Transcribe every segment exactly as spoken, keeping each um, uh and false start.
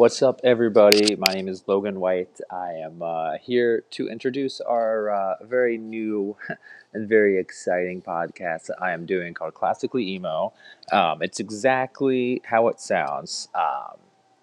What's up, everybody? My name is Logan White. I am uh, here to introduce our uh, very new and very exciting podcast that I am doing called Classically Emo. Um, it's exactly how it sounds. Um,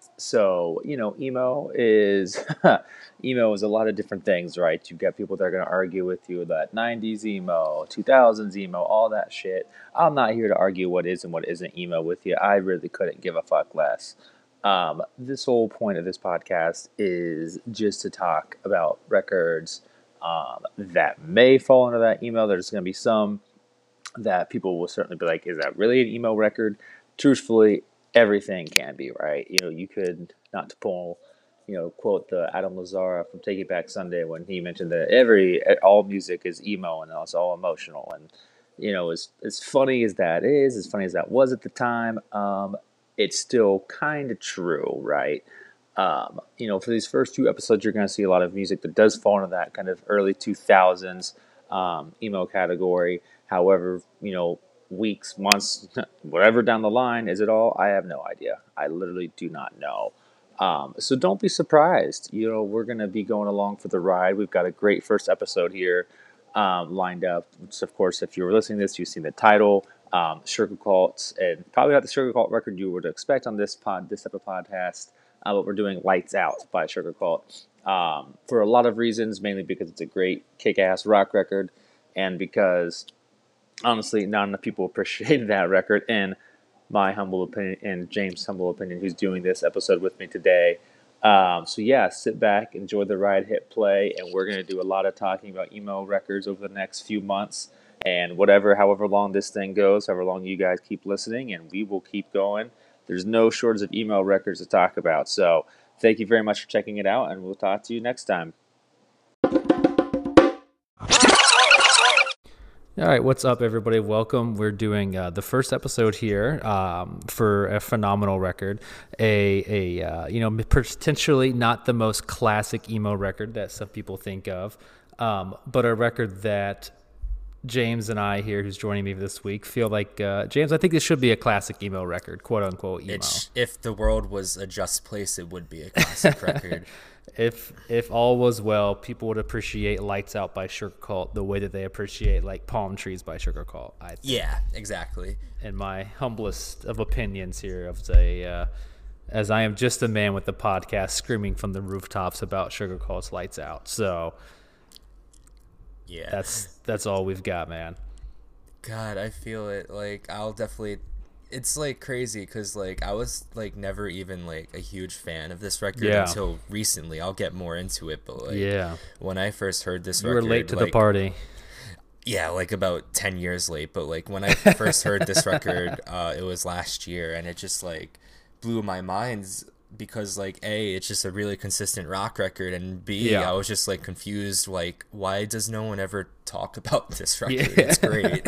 so, you know, emo is emo is a lot of different things, right? You've got people that are going to argue with you that nineties emo, two thousands emo, all that shit. I'm not here to argue what is and what isn't emo with you. I really couldn't give a fuck less. Um, this whole point of this podcast is just to talk about records um, that may fall into that email. There's going to be some that people will certainly be like, is that really an emo record? Truthfully, everything can be, right? You know, you could, not to pull, you know, quote the Adam Lazzara from Take It Back Sunday when he mentioned that every, all music is emo and it's all emotional. And, you know, as, as funny as that is, as funny as that was at the time, um, it's still kind of true, right? Um, you know, for these first two episodes, you're going to see a lot of music that does fall into that kind of early two thousands um, emo category. However, you know, weeks, months, whatever down the line, is it all? I have no idea. I literally do not know. Um, so don't be surprised. You know, we're going to be going along for the ride. We've got a great first episode here um, lined up. Which, of course, if you were listening to this, you've seen the title. Um, Sugar Cult, and probably not the Sugar Cult record you would expect on this pod, this type of podcast, uh, but we're doing Lights Out by Sugar Cult um, for a lot of reasons, mainly because it's a great kick-ass rock record, and because, honestly, not enough people appreciated that record, in my humble opinion, and James' humble opinion, who's doing this episode with me today. Um, so yeah, sit back, enjoy the ride, hit play, and we're going to do a lot of talking about emo records over the next few months. And whatever, however long this thing goes, however long you guys keep listening, and we will keep going. There's no shortage of email records to talk about. So thank you very much for checking it out, and we'll talk to you next time. All right, what's up, everybody? Welcome. We're doing uh, the first episode here um, for a phenomenal record, a a uh, you know potentially not the most classic emo record that some people think of, um, but a record that James and I here, who's joining me this week, feel like, uh, James, I think this should be a classic emo record, quote unquote emo. It's, if the world was a just place, it would be a classic record. If if all was well, people would appreciate Lights Out by Sugar Cult the way that they appreciate like Palm Trees by Sugar Cult, I think. Yeah, exactly. In my humblest of opinions here, of the, uh, as I am just a man with the podcast screaming from the rooftops about Sugar Cult's Lights Out. So yeah, that's that's all we've got, man. God, I feel it. Like, I'll definitely, it's like crazy because like I was like never even like a huge fan of this record yeah. until recently. I'll get more into it, but like yeah, when I first heard this you record, were late to like, the party. Yeah, like about ten years late. But like when I first heard this record, uh, it was last year, and it just like blew my mind. Because like A, it's just a really consistent rock record, and B, yeah. I was just like confused, like why does no one ever talk about this record? Yeah. It's great.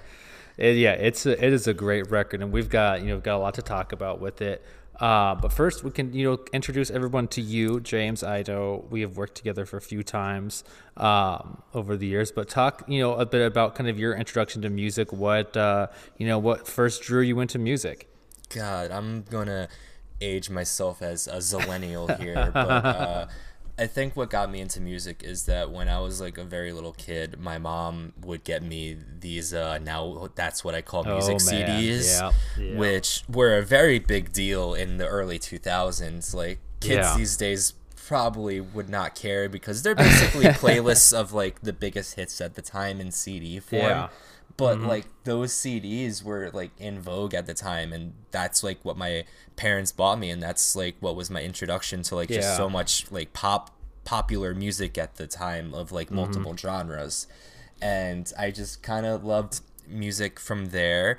it, yeah, it's a, it is a great record, and we've got you know got a lot to talk about with it. Uh, but first, we can you know introduce everyone to you, James. I know we have worked together for a few times um, over the years, but talk you know a bit about kind of your introduction to music. What uh, you know, what first drew you into music? God, I'm gonna age myself as a zillennial here, but uh, I think what got me into music is that when I was like a very little kid, my mom would get me these uh, now that's what I call music oh, C Ds, yeah. Yeah. which were a very big deal in the early two thousands. Like kids yeah. these days probably would not care because they're basically playlists of like the biggest hits at the time in C D form. Yeah. But mm-hmm. like those C Ds were like in vogue at the time, and that's like what my parents bought me, and that's like what was my introduction to like yeah. just so much like pop popular music at the time of like multiple mm-hmm. genres. And I just kind of loved music from there.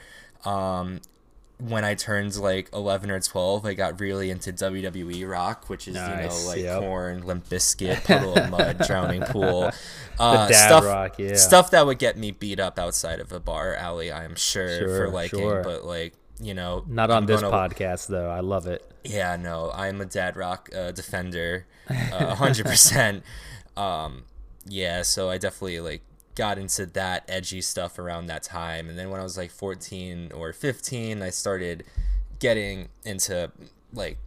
Um when I turned like eleven or twelve, I got really into W W E rock, which is, nice. you know, like yep. Korn, Limp Bizkit, Puddle of Mud, Drowning Pool. Uh, the dad stuff, rock, yeah. Stuff that would get me beat up outside of a bar alley, I'm sure, sure for liking. Sure. But like, you know. Not on I'm this gonna, podcast, though. I love it. Yeah, no, I'm a dad rock uh, defender, uh, one hundred percent. um, yeah, so I definitely like got into that edgy stuff around that time. And then when I was like fourteen or fifteen, I started getting into like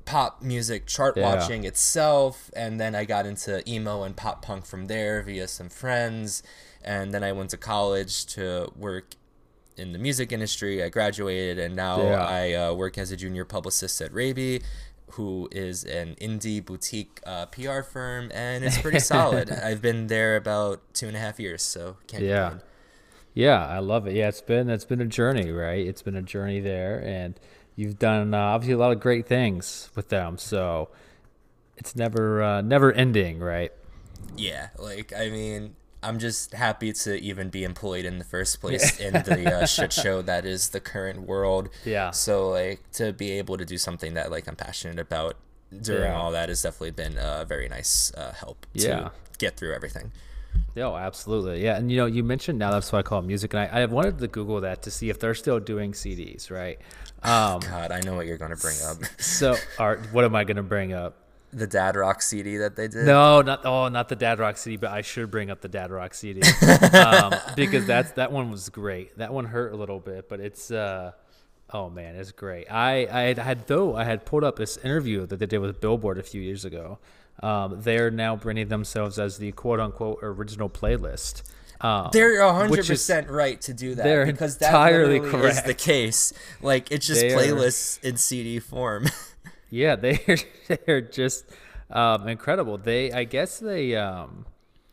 pop music chart Yeah. watching itself, and then I got into emo and pop punk from there via some friends, and then I went to college to work in the music industry. I graduated, and now Yeah. I uh, work as a junior publicist at Raby, who is an indie boutique uh, P R firm, and it's pretty solid. I've been there about two and a half years, so can't Yeah. complain. Yeah, I love it. Yeah, it's been it's been a journey, right? It's been a journey there, and you've done uh, obviously a lot of great things with them. So it's never uh, never ending, right? Yeah, like, I mean, I'm just happy to even be employed in the first place in the uh, shit show that is the current world. Yeah. So, like, to be able to do something that, like, I'm passionate about during Yeah. all that has definitely been a very nice uh, help to Yeah. get through everything. Oh, absolutely. Yeah, and you know, you mentioned Now That's What I Call Music, and I, I wanted to Google that to see if they're still doing C Ds, right? Um, God, I know what you're going to bring up. so, Art, what am I going to bring up? The Dad Rock C D that they did. No, not oh, not the Dad Rock C D, but I should bring up the Dad Rock C D um, because that's that one was great. That one hurt a little bit, but it's uh, oh man, it's great. I I had, had though I had pulled up this interview that they did with Billboard a few years ago. Um, they're now branding themselves as the quote unquote original playlist. Um, They're one hundred which is- percent right to do that they're because that entirely literally is correct. the case. Like, it's just They are- playlists in C D form. Yeah, they're they're just um, incredible. They, I guess they, um,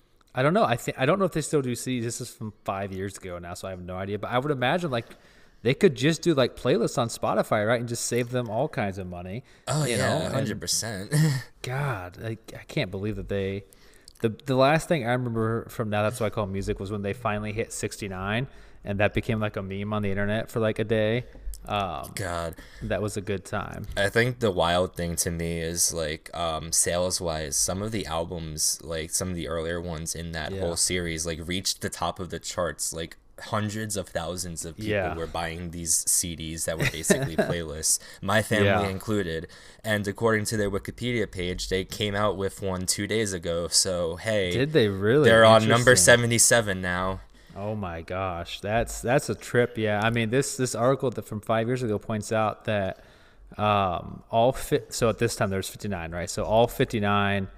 I don't know. I think I don't know if they still do C Ds. This is from five years ago now, so I have no idea. But I would imagine like they could just do like playlists on Spotify, right, and just save them all kinds of money. Oh, you yeah, know? one And hundred percent. God, I, I can't believe that they. The the last thing I remember from Now That's What I Call Music was when they finally hit sixty-nine, and that became like a meme on the internet for like a day. Um, God. that was a good time. I think the wild thing to me is like um, sales wise, some of the albums, like some of the earlier ones in that Yeah. whole series, like reached the top of the charts. Like hundreds of thousands of people Yeah. were buying these C Ds that were basically playlists, my family Yeah. included. And according to their Wikipedia page, they came out with one two days ago. So hey, Did they really? they're on number Interesting. seventy-seven now. Oh my gosh, that's that's a trip. Yeah, I mean this this article that from five years ago points out that um, all fit. So at this time there's fifty-nine, right? So all fifty-nine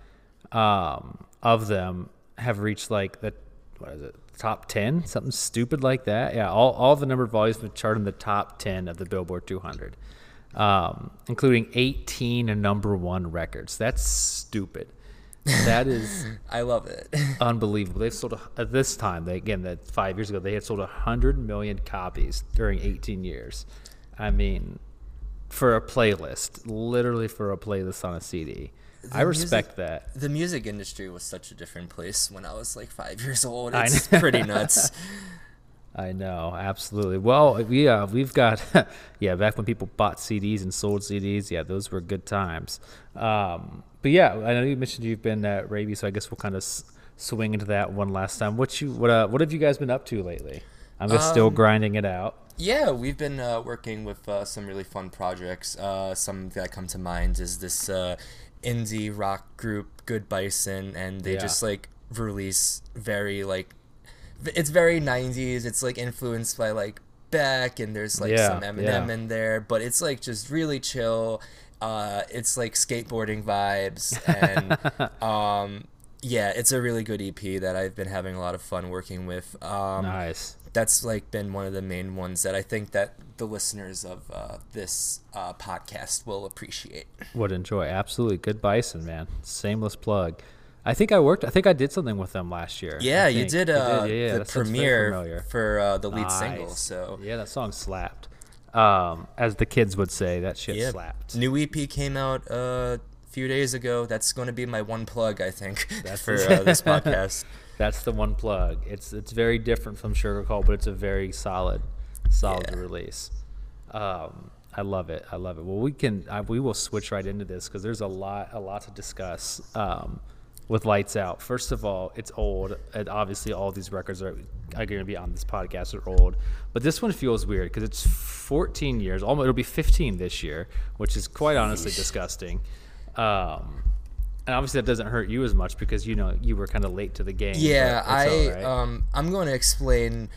um, of them have reached like the what is it, top ten, something stupid like that. Yeah, all all of the number of volumes have charted in the top ten of the Billboard two hundred, um, including eighteen number one records. That's stupid. That is I love it. unbelievable. They've sold a, at this time. They again that five years ago they had sold a hundred million copies during eighteen years. I mean, for a playlist, literally for a playlist on a C D. I respect that. The music industry was such a different place when I was like five years old. I It's know. pretty nuts. I know, absolutely. Well, we uh, we've got yeah, back when people bought C Ds and sold C Ds, yeah, those were good times. Um, but yeah, I know you mentioned you've been at Raby, so I guess we'll kind of s- swing into that one last time. What you what uh, what have you guys been up to lately? I'm just still Um, grinding it out. Yeah, we've been uh, working with uh, some really fun projects. Uh, some that come to mind is this uh, indie rock group, Good Bison, and they Yeah. just like release very like v- it's very nineties. It's like influenced by like Beck, and there's like Yeah, some Eminem yeah. in there, but it's like just really chill. Uh, it's like skateboarding vibes, and um, yeah, it's a really good E P that I've been having a lot of fun working with. Um, Nice. that's like been one of the main ones that I think that the listeners of uh, this uh, podcast will appreciate. Would enjoy. Absolutely. Good Bison, man. Shameless plug. I think I worked, I think I did something with them last year. Yeah, I you think. did, I uh, Yeah, yeah, the that sounds very premiere familiar. for uh, the lead single. Nice. So Yeah, that song slapped. Um, as the kids would say, that shit yeah, slapped. new E P came out uh, a few days ago. That's going to be my one plug, I think, That's for the- uh, this podcast. That's the one plug. It's it's very different from Sugar Cult, but it's a very solid, solid Yeah. release. Um, I love it. I love it. Well, we can I, we will switch right into this because there's a lot a lot to discuss um, with Lights Out. First of all, it's old, and obviously all these records are are going to be on this podcast are old. But this one feels weird because it's fourteen years. Almost it'll be fifteen this year, which is quite honestly disgusting. Um, and obviously that doesn't hurt you as much because you know you were kind of late to the game. Yeah, but it's I all right. um I'm going to explain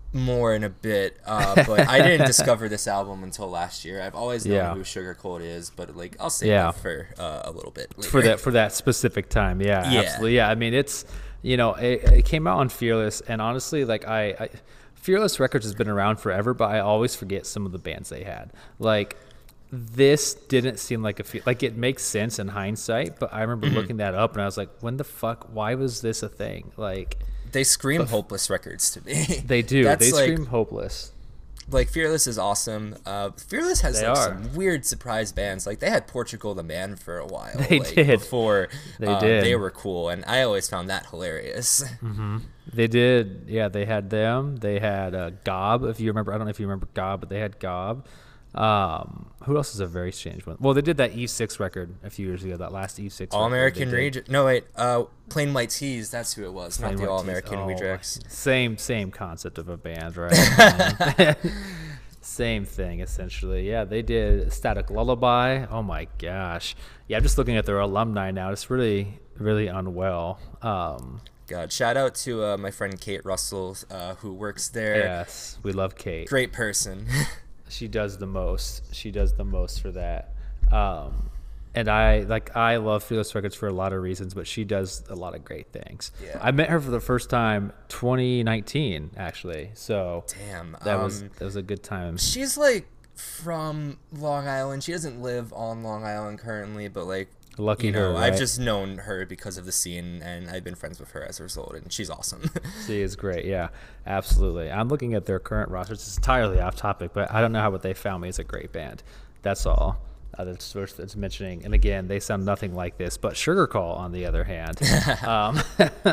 more in a bit, uh, but I didn't discover this album until last year. I've always known Yeah. who Sugarcoat is, but like I'll save Yeah. that for uh, a little bit later. for that for that specific time. Yeah, Yeah. absolutely. Yeah, I mean it's you know it, it came out on Fearless, and honestly, like I, I Fearless Records has been around forever, but I always forget some of the bands they had. Like this didn't seem like a fe- like it makes sense in hindsight, but I remember Mm-hmm. looking that up and I was like, when the fuck? Why was this a thing? Like They scream Hopeless Records to me. they do. That's They like, scream hopeless. like Fearless is awesome. Uh, Fearless has They like are. some weird surprise bands. Like they had Portugal the Man for a while. They like, did. before They uh, did. they were cool, and I always found that hilarious. They did. Yeah, they had them. They had uh, Gob. If you remember, I don't know if you remember Gob, but they had Gob. Um, who else is a very strange one? Well, they did that Eve six record a few years ago. That last Eve six. All record American they did. Rejects. No wait, uh, Plain White Tees. That's who it was, Plain not the White All Tees. American Oh, Rejects. Same same concept of a band, right? Same thing essentially. Yeah, they did Static Lullaby. Oh my gosh. Yeah, I'm just looking at their alumni now. It's really really unwell. Um, God, shout out to uh, my friend Kate Russell, uh, who works there. yes, we love Kate. Great person. She does the most. She does the most for that. Um, and I like I love Fearless Records for a lot of reasons, but she does a lot of great things. Yeah. I met her for the first time twenty nineteen actually. So Damn. that um, was that was a good time. She's like from Long Island. She doesn't live on Long Island currently, but like, Lucky you know, her, I've right? just known her because of the scene, and I've been friends with her as a result, and she's awesome. She is great. Yeah, absolutely. I'm looking at their current roster. It's entirely off topic, but I don't know how what they found me is a great band. That's all. Uh, that's worth that's mentioning. And again, they sound nothing like this. But Sugar Call, on the other hand, um,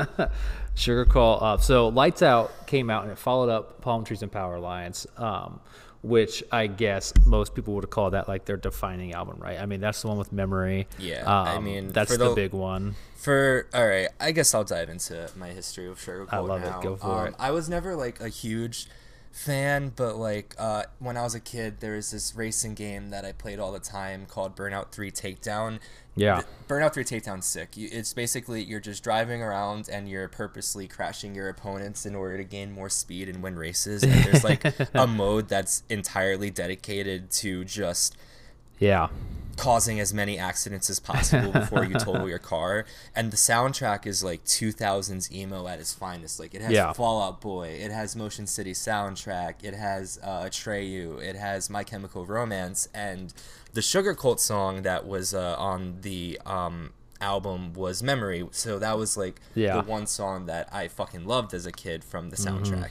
Sugar Call. Uh, so Lights Out came out and it followed up Palm Trees and Power Lines, um, which I guess most people would call that like their defining album, right? I mean, that's the one with Memory. Yeah, um, I mean, that's for the, the- big one. For all right, I guess I'll dive into my history of Sugarcoat I love it. now. Go for um, it. I was never like a huge fan, but like uh, when I was a kid, there was this racing game that I played all the time called Burnout Three Takedown. Yeah. The- Burnout Three Takedown's sick. You, it's basically you're just driving around and you're purposely crashing your opponents in order to gain more speed and win races. And there's like a mode that's entirely dedicated to just Yeah. causing as many accidents as possible before you total your car, and the soundtrack is like two thousands emo at its finest. Like it has Yeah. Fall Out Boy, it has Motion City soundtrack, it has uh, Atreyu, it has My Chemical Romance, and the Sugarcoat song that was uh, on the um, album was Memory. So that was like Yeah. the one song that I fucking loved as a kid from the soundtrack.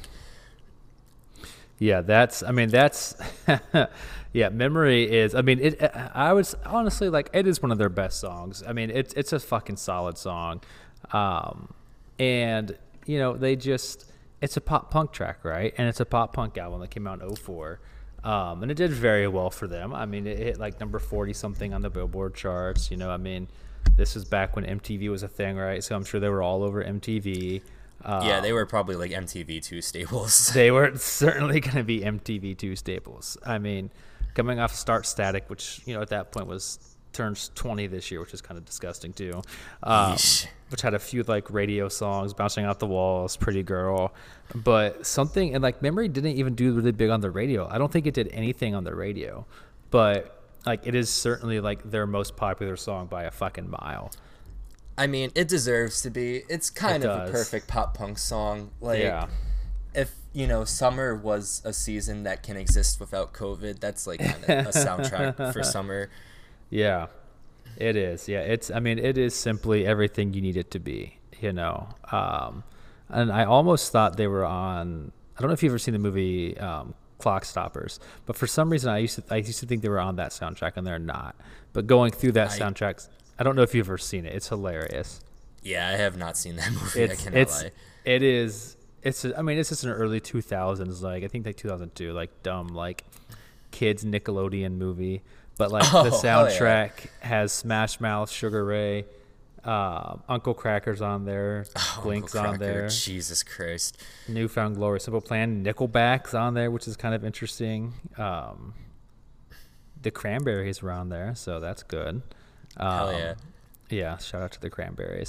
Yeah, that's. I mean, that's. Yeah, Memory is. I mean, it. I was honestly like, it is one of their best songs. I mean, it's it's a fucking solid song, um, and you know they just. It's a pop punk track, right? And it's a pop punk album that came out in oh four, um, and it did very well for them. I mean, it hit like number forty something on the Billboard charts. You know, I mean, this was back when M T V was a thing, right? So I'm sure they were all over M T V. Uh, Yeah, they were probably like M T V two staples. they were certainly going to be M T V two staples. I mean, coming off Start Static, which, you know, at that point was turns twenty this year, which is kind of disgusting too. Um, Yeesh. which had a few like radio songs, Bouncing Out the Walls, Pretty Girl. But something, and like Memory didn't even do really big on the radio. I don't think it did anything on the radio. But like it is certainly like their most popular song by a fucking mile. I mean, it deserves to be. It's kind It of does. a perfect pop punk song. Like, Yeah. if, you know, summer was a season that can exist without COVID, that's like kind of a soundtrack for summer. Yeah, it is. Yeah, it's. I mean, it is simply everything you need it to be. You know, um, and I almost thought they were on. I don't know if you've ever seen the movie um, Clock Stoppers, but for some reason I used to. I used to think they were on that soundtrack, and they're not. But going through that I- soundtrack, I don't know if you've ever seen it. It's hilarious. Yeah, I have not seen that movie. It's. I cannot It's. lie. It is. It's. I mean, it's just an early two thousands. Like I think like two thousand two. Like dumb like kids Nickelodeon movie. But like Oh, the hell yeah. soundtrack has Smash Mouth, Sugar Ray, uh, Uncle Cracker's on there, Oh, Blink's Uncle on Cracker, there, Jesus Christ. Newfound Glory, Simple Plan, Nickelback's on there, which is kind of interesting. Um, the Cranberries were on there, so that's good. Um, Hell yeah. Yeah, shout out to the Cranberries.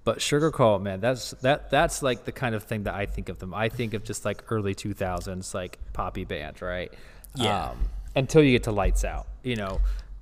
But Sugar Cult, man, that's that that's like the kind of thing that I think of them. I think of just like early two thousands, like poppy band, right? Yeah. Um, until you get to Lights Out, you know,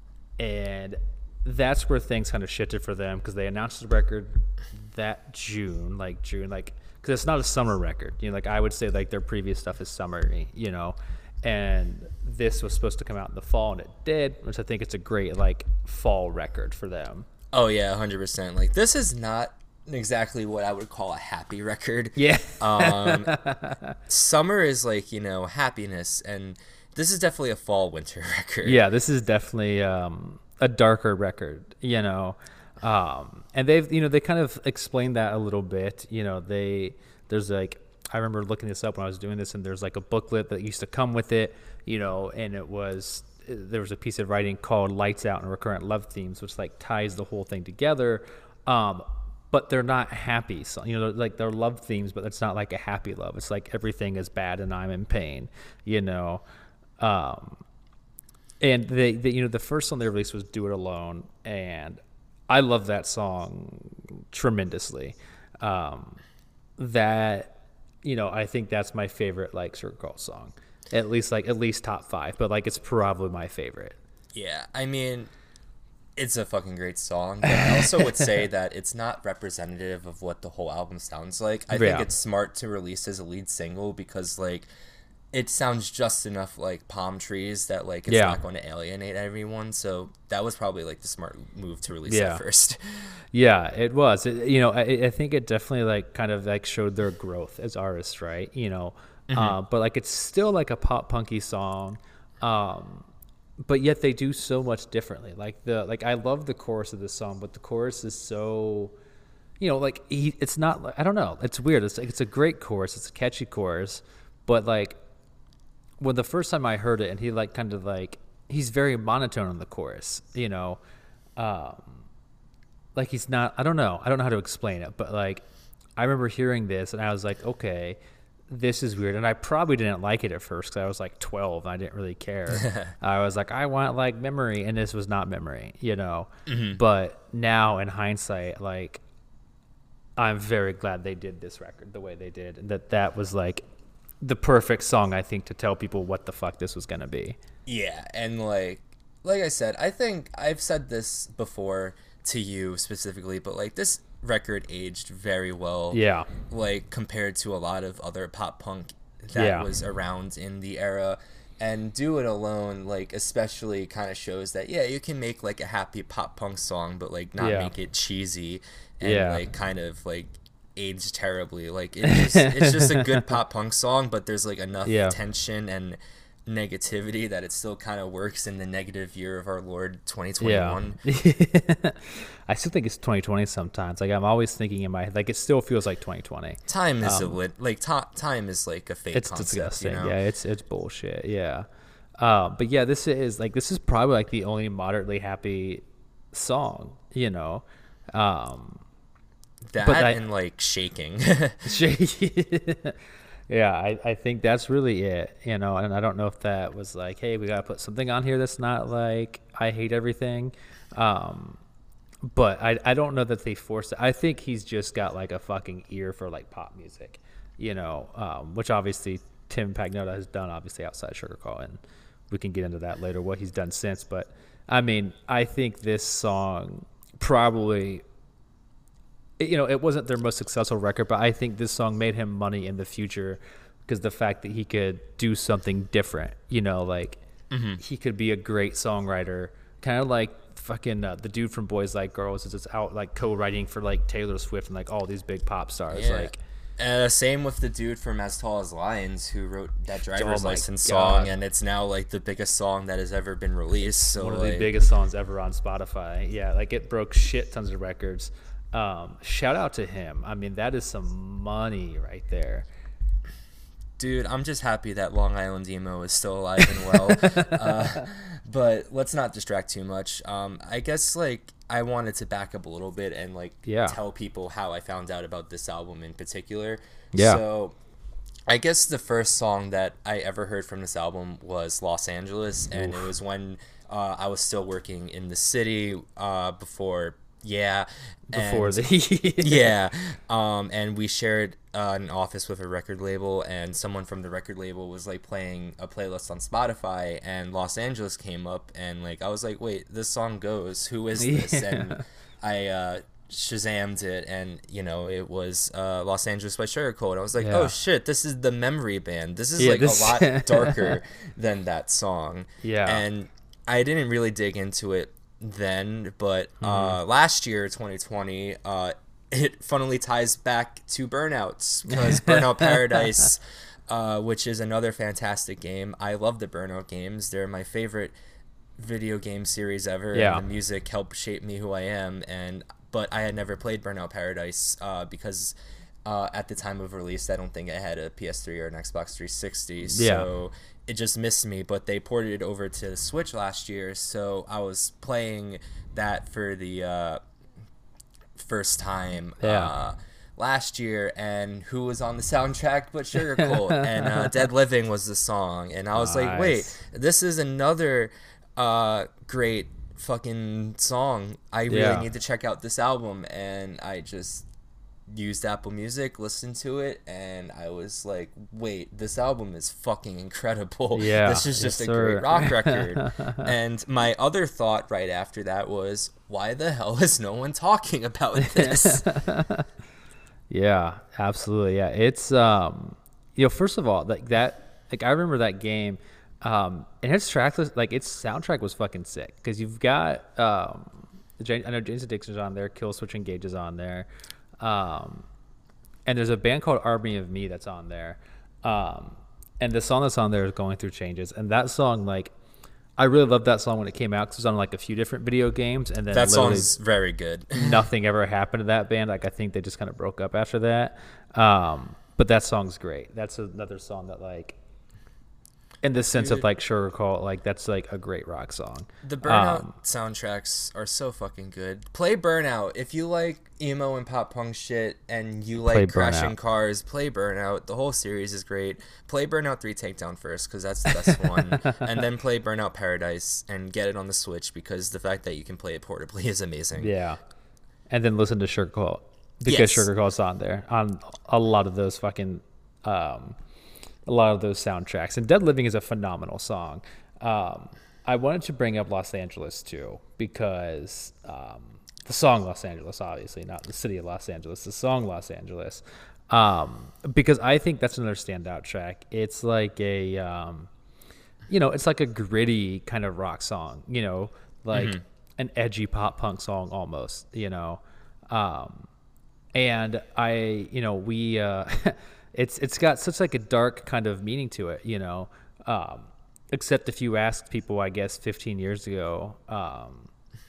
and that's where things kind of shifted for them because they announced the record that June, like June, like because it's not a summer record, you know. Like I would say, like their previous stuff is summery, you know, and this was supposed to come out in the fall, and it did, which I think it's a great like fall record for them. Oh yeah, one hundred percent. Like this is not exactly what I would call a happy record. Yeah. um, summer is like, you know, happiness, and this is definitely a fall winter record. Yeah, this is definitely um, a darker record, you know. Um, and they've, you know, they kind of explained that a little bit. You know, they, there's like, I remember looking this up when I was doing this, and there's like a booklet that used to come with it, you know, and it was, there was a piece of writing called Lights Out and Recurrent Love Themes, which like ties the whole thing together. Um, but they're not happy. So, you know, like they're love themes, but it's not like a happy love. It's like everything is bad and I'm in pain, you know. Um, and they, they, you know, the first song they released was Do It Alone, and I love that song tremendously. Um, that, you know, I think that's my favorite like Sugar Cult song, at least like at least top five, but like it's probably my favorite. Yeah, I mean, it's a fucking great song, but I also would say that it's not representative of what the whole album sounds like. I think Yeah. it's smart to release as a lead single because like it sounds just enough like Palm Trees that like it's Yeah. not going to alienate everyone. So that was probably like the smart move to release Yeah. that first. Yeah, it was. It, you know, I, I think it definitely like kind of like showed their growth as artists, right? You know, Mm-hmm. uh, but like it's still like a pop punky song, um, but yet they do so much differently. Like the like I love the chorus of this song, but the chorus is so, you know, like he, it's not. Like, I don't know. It's weird. It's like it's a great chorus. It's a catchy chorus, but like when the first time I heard it, and he like kind of like he's very monotone on the chorus, you know. Um, like he's not, I don't know. I don't know how to explain it, but like I remember hearing this and I was like, okay, this is weird. And I probably didn't like it at first because I was like twelve and I didn't really care. I was like, I want like Memory, and this was not Memory, you know. Mm-hmm. But now in hindsight, like I'm very glad they did this record the way they did, and that that was like the perfect song, I think, to tell people what the fuck this was going to be. Yeah, and like like I said, I think I've said this before to you specifically, but like this record aged very well. Yeah. Like compared to a lot of other pop punk that Yeah. was around in the era. And Do It Alone, like, especially kind of shows that, yeah, you can make, like, a happy pop punk song, but, like, not Yeah. make it cheesy and, Yeah. like, kind of, like, age terribly. Like, it's just, it's just a good pop punk song, but there's, like, enough Yeah. tension and negativity that it still kind of works in the negative year of our Lord twenty twenty-one. Yeah. I still think it's twenty twenty sometimes. Like I'm always thinking in my head, like it still feels like twenty twenty. Time is Um, a lit, like, to- time is, like, a fake It's concept, disgusting. you know? Yeah, it's it's bullshit. Yeah. Uh, but yeah, this is like this is probably like the only moderately happy song, you know. Um That but I- and, like, Shaking. Yeah, I, I think that's really it, you know, and I don't know if that was like, hey, we got to put something on here that's not like I Hate Everything. Um, but I, I don't know that they forced it. I think he's just got like a fucking ear for like pop music, you know, um, which obviously Tim Pagnotta has done, obviously outside Sugar Cult, and we can get into that later, what he's done since. But I mean, I think this song probably, you know, it wasn't their most successful record, but I think this song made him money in the future because the fact that he could do something different, you know, like mm-hmm. he could be a great songwriter, kind of like fucking uh, the dude from Boys Like Girls is just out like co-writing for like Taylor Swift and like all these big pop stars. Yeah. Like, Uh, same with the dude from As Tall as Lions who wrote that Driver's Oh my License God. song, and it's now like the biggest song that has ever been released. So one of like, the biggest songs ever on Spotify. Yeah, like it broke shit tons of records. Um, shout out to him. I mean, that is some money right there. dude, I'm just happy that Long Island Emo is still alive and well. uh, but let's not distract too much. Um, I guess like I wanted to back up a little bit and like Yeah. tell people how I found out about this album in particular. Yeah. So I guess the first song that I ever heard from this album was Los Angeles, and it was when uh, I was still working in the city uh, before Yeah. before and, the yeah. Um, and we shared uh, an office with a record label, and someone from the record label was like playing a playlist on Spotify, and Los Angeles came up, and like I was like, wait, this song goes. Who is this? Yeah. And I uh, Shazammed it, and you know it was uh, Los Angeles by Sugarcoat. I was like, Yeah. oh shit, this is the Memory Band. This is Yeah, like this- a lot darker than that song. Yeah. And I didn't really dig into it then, but Mm-hmm. uh, last year, twenty twenty, uh, it funnily ties back to Burnouts, because Burnout Paradise, uh, which is another fantastic game. I love the Burnout games. They're my favorite video game series ever. Yeah. And the music helped shape me who I am. And but I had never played Burnout Paradise uh, because uh, at the time of release, I don't think I had a P S three or an Xbox three sixty. So it just missed me. But they ported it over to the Switch last year, so I was playing that for the uh, first time Yeah. uh, last year. And who was on the soundtrack but Sugarcoat? And uh, Dead Living was the song. And I was like, Nice. wait, this is another uh, great fucking song. I really Yeah. need to check out this album. And I just used Apple Music, listened to it, and I was like, wait, this album is fucking incredible. Yeah, This is yes, just a sir. great rock record. And my other thought right after that was, why the hell is no one talking about this? Yeah, absolutely. Yeah, it's um, you know, first of all, like that, like I remember that game, um, and its track list, like its soundtrack was fucking sick because you've got um, Jane, I know Jane's Addiction's on there, Kill Switch Engage is on there, um, and there's a band called Army of Me that's on there, um, and the song that's on there is Going Through Changes, and that song, like, I really loved that song when it came out because it was on like a few different video games, and then That literally song's very good. nothing ever happened to that band. Like I think they just kind of broke up after that. Um, but that song's great. That's another song that, like, in the sense of Dude. like Sugarcoat, like that's like a great rock song. The Burnout Um, soundtracks are so fucking good. Play Burnout. If you like emo and pop punk shit and you Play like crashing Burnout. cars, play Burnout. The whole series is great. Play Burnout three Takedown first because that's the best one. And then play Burnout Paradise and get it on the Switch because the fact that you can play it portably is amazing. Yeah, and then listen to Sugarcoat because Yes. Sugarcoat's on there on a lot of those fucking, um, a lot of those soundtracks. And Dead Living is a phenomenal song. Um, I wanted to bring up Los Angeles too because um, the song Los Angeles, obviously not the city of Los Angeles, the song Los Angeles, um, because I think that's another standout track. It's like a, um, you know, it's like a gritty kind of rock song, you know, like an edgy pop punk song almost, you know. Um, and I, you know, we, uh, it's it's got such like a dark kind of meaning to it, you know. Um, except if you asked people, I guess, fifteen years ago, um,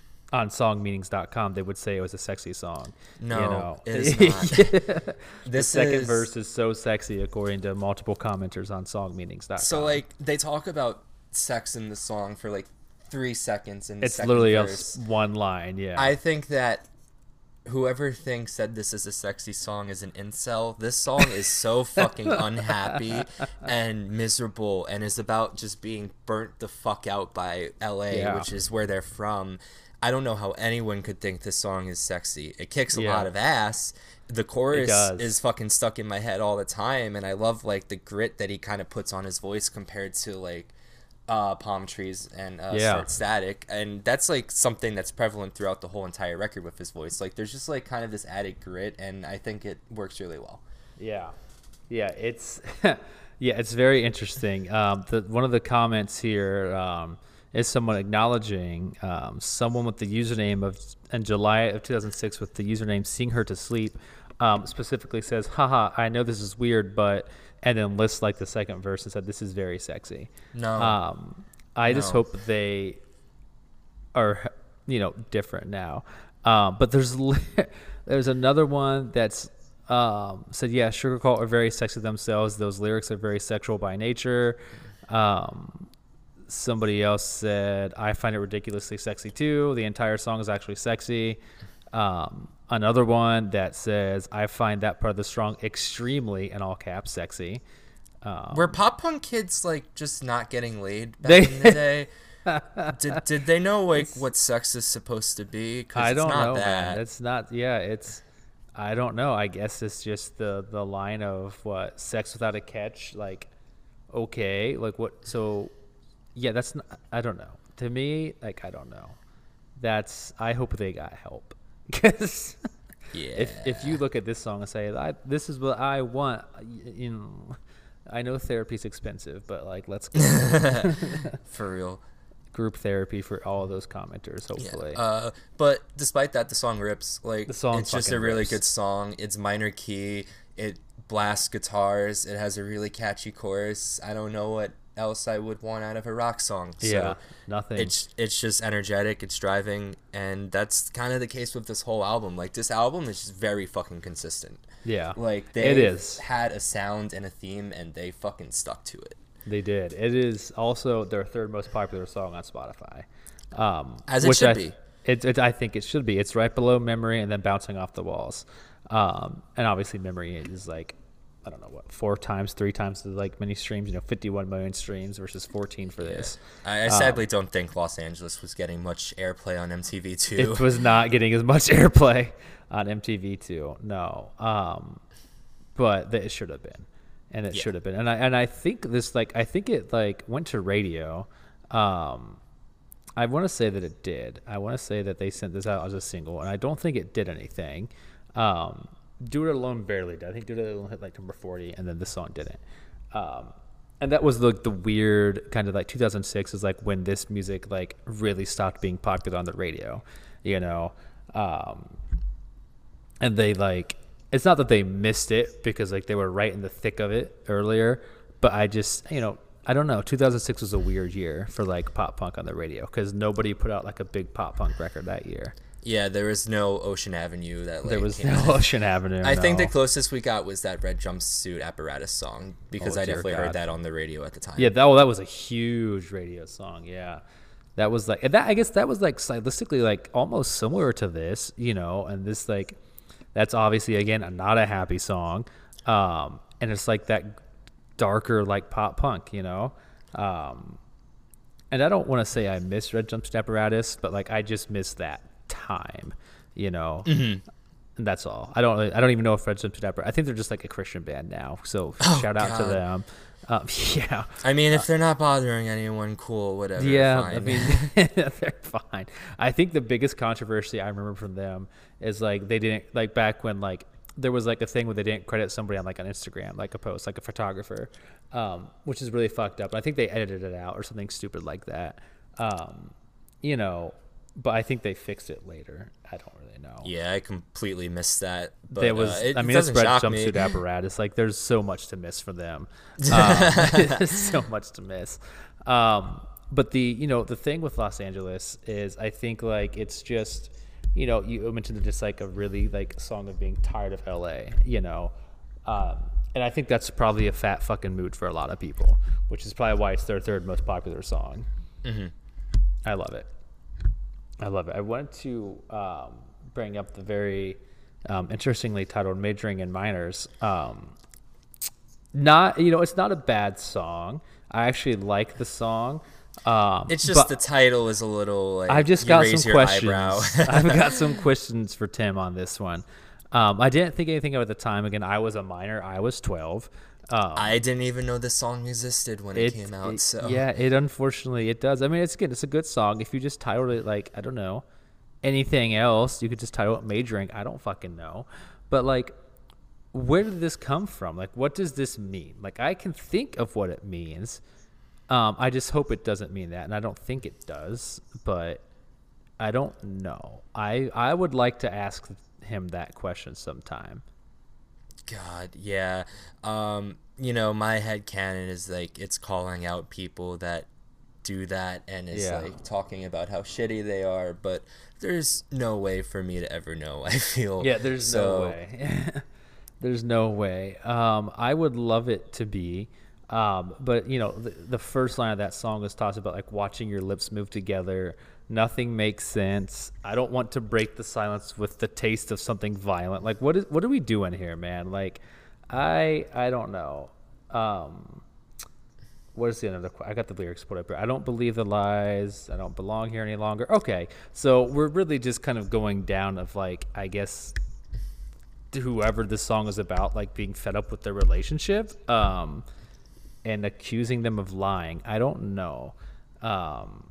on song meanings dot com, they would say it was a sexy song. No, you know? it is not. The This second is, verse is so sexy, according to multiple commenters on song meanings dot com. So like they talk about sex in the song for like three seconds in the it's second literally a verse. s- one line. Yeah. I think that whoever thinks that this is a sexy song is an incel. This song is so fucking unhappy and miserable and is about just being burnt the fuck out by L A, Yeah. which is where they're from. I don't know how anyone could think this song is sexy. It kicks a Yeah. lot of ass. The chorus does. is fucking stuck in my head all the time, and I love like the grit that he kind of puts on his voice compared to like uh, Palm Trees and uh, Yeah. Start Static, and that's like something that's prevalent throughout the whole entire record with his voice. Like there's just like kind of this added grit, and I think it works really well. Yeah, yeah, it's yeah, it's very interesting. Um, the one of the comments here um, is someone acknowledging um, someone with the username of in July of two thousand six with the username "Sing Her to Sleep." Um, specifically says, "Haha, I know this is weird, but," and then lists like the second verse and said, "This is very sexy." No, Um, I just No. hope they are, you know, different now. Um, but there's li- there's another one that's um, said, yeah, Sugarcoat are very sexy themselves. Those lyrics are very sexual by nature. Um, somebody else said, I find it ridiculously sexy too. The entire song is actually sexy. Um, another one that says, I find that part of the song extremely, in all caps, sexy. Um, were pop punk kids like just not getting laid back They- in the day? did did they know like what sex is supposed to be? 'Cause I it's don't not know, that. man. It's not. Yeah, it's. I don't know. I guess it's just the the line of what sex without a catch. Like, okay, like what? So, yeah, that's. Not, I don't know. To me, like I don't know. That's. I hope they got help because. Yeah. If if you look at this song and say, I, "This is what I want," you know, I know therapy's expensive, but like, let's go. For real. Group therapy for all of those commenters, hopefully. Yeah. Uh, but despite that, the song rips. Like The song it's just a fucking really rips. good song. It's minor key. It blasts guitars. It has a really catchy chorus. I don't know what else I would want out of a rock song. So Yeah, nothing. It's it's just energetic. It's driving, and that's kind of the case with this whole album. Like this album is just very fucking consistent. Yeah, Like they it is. had a sound and a theme, and they fucking stuck to it. They did. It is also their third most popular song on Spotify. Um, As it which should I, be. It, it, I think it should be. It's right below Memory and then Bouncing Off the Walls. Um, and obviously Memory is like, I don't know what, four times, three times the like many streams. You know, fifty-one million streams versus fourteen for this. I, I sadly don't think Los Angeles was getting much airplay on M T V two. It was not getting as much airplay on M T V two. No, um, but it should have been. And it Yeah. should have been, and I and I think this like I think it like went to radio. Um, I want to say that it did. I want to say that they sent this out as a single, and I don't think it did anything. Um, Do It Alone barely did. I think Do It Alone hit like number forty, and then this song didn't. Um, and that was the the weird kind of like two thousand six is like when this music like really stopped being popular on the radio, you know. Um, and they like. It's not that they missed it because like they were right in the thick of it earlier, but I just, you know, I don't know. two thousand six was a weird year for like pop punk on the radio because nobody put out like a big pop punk record that year. Yeah, there was no Ocean Avenue that like, There was came no out. Ocean Avenue. I think no. the closest we got was that Red Jumpsuit Apparatus song because Oh, I dear definitely God. heard that on the radio at the time. Yeah, that well, that was a huge radio song. Yeah, that was like and that. I guess that was like stylistically like almost similar to this, you know. And this like that's obviously again not a happy song, um, and it's like that darker like pop punk, you know. Um, and I don't want to say I miss Red Jumpsuit Apparatus, but like I just miss that time, you know. Mm-hmm. And that's all. I don't. Really, I don't even know if Red Jumpsuit Apparatus. I think they're just like a Christian band now. So Oh, shout out to God. them. Um, yeah. I mean, if they're not bothering anyone, cool, whatever. Yeah, fine. I mean, they're fine. I think the biggest controversy I remember from them is like they didn't like back when like there was like a thing where they didn't credit somebody on like on Instagram, like a post, like a photographer, um, which is really fucked up. I think they edited it out or something stupid like that. Um, you know, but I think they fixed it later. I don't really know. yeah, I completely missed that. But There was, uh, it, I it mean, it's doesn't Red shock Jumpsuit me. Apparatus. Like, there's so much to miss for them. Um, there's so much to miss. Um, but the, you know, the thing with Los Angeles is, I think like it's just, you know, you mentioned just like a really like song of being tired of L A. You know, um, and I think that's probably a fat fucking mood for a lot of people, which is probably why it's their third most popular song. Mm-hmm. I love it. I love it. I wanted to um, bring up the very um, interestingly titled "Majoring in Minors." Um, not, you know, it's not a bad song. I actually like the song. Um, It's just but the title is a little like I've just you got raise some your questions. eyebrow. I've got some questions for Tim on this one. Um, I didn't think anything of it at the time. Again, I was a minor. I was twelve. Um, I didn't even know this song existed when it, it came out. it- So yeah, it unfortunately it does. I mean, it's good. It's a good song. If you just titled it like I don't know anything else, you could just title it "Majoring." I don't fucking know, but like, where did this come from? Like, what does this mean? Like, I can think of what it means. Um, I just hope it doesn't mean that, and I don't think it does. But I don't know. I I would like to ask him that question sometime. God, yeah. Um, you know, my headcanon is like it's calling out people that do that and is Yeah. like talking about how shitty they are, but there's no way for me to ever know, I feel. Yeah, there's So, no way. There's no way. Um, I would love it to be. Um, but, you know, the, the first line of that song is talks about, like, watching your lips move together. Nothing makes sense. I don't want to break the silence with the taste of something violent. Like, what is what are we doing here, man? Like, I I don't know. Um, what is the end of the? I got the lyrics put up here. I don't believe the lies. I don't belong here any longer. Okay, so we're really just kind of going down of like, I guess, whoever this song is about, like being fed up with their relationship, um, and accusing them of lying. I don't know, um,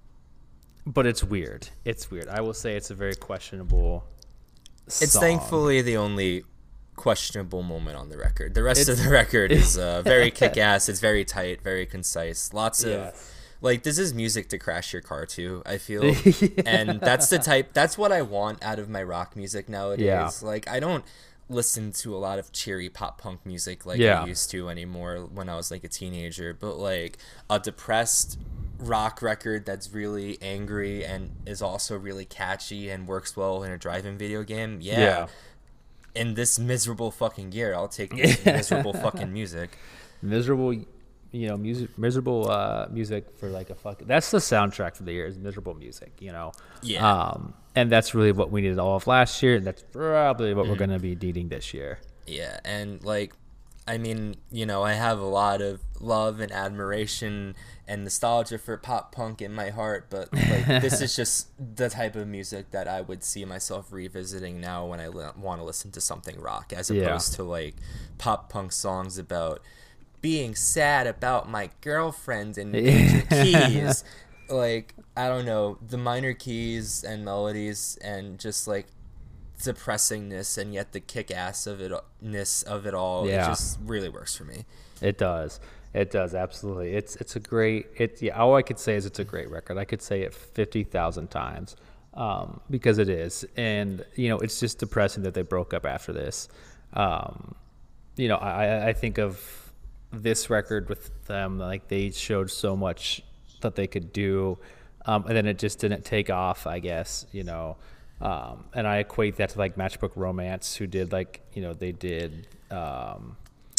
but it's weird. It's weird. I will say it's a very questionable. It's song. Thankfully the only questionable moment on the record. The rest it's, of the record is uh, very kick-ass. It's very tight, very concise. Lots of yes. like this is music to crash your car to, I feel. yeah. And that's the type that's what I want out of my rock music nowadays. Yeah. Like I don't listen to a lot of cheery pop punk music like yeah. I used to anymore when I was like a teenager, but like a depressed rock record that's really angry and is also really catchy and works well in a driving video game. Yeah. yeah. In this miserable fucking year, I'll take miserable fucking music. Miserable, you know, music, miserable uh, music for like a fucking. That's the soundtrack for the year is miserable music, you know. Yeah. Um, and that's really what we needed all of last year, and that's probably what mm. we're gonna be needing this year. Yeah, and like, I mean, you know, I have a lot of love and admiration and nostalgia for pop punk in my heart, but like this is just the type of music that I would see myself revisiting now when I li- want to listen to something rock, as opposed yeah. to like pop punk songs about being sad about my girlfriend and major keys. Like, I don't know, the minor keys and melodies and just like depressingness and yet the kick-ass of it ness of it all. Yeah. It just really works for me. It does. It does, absolutely. It's it's a great it yeah, all I could say is it's a great record. I could say it fifty thousand times. Um, because it is. And you know, it's just depressing that they broke up after this. Um, you know, I I think of this record with them, like they showed so much that they could do. Um, and then it just didn't take off, I guess, you know. Um, and I equate that to like Matchbook Romance, who did like, you know, they did, um,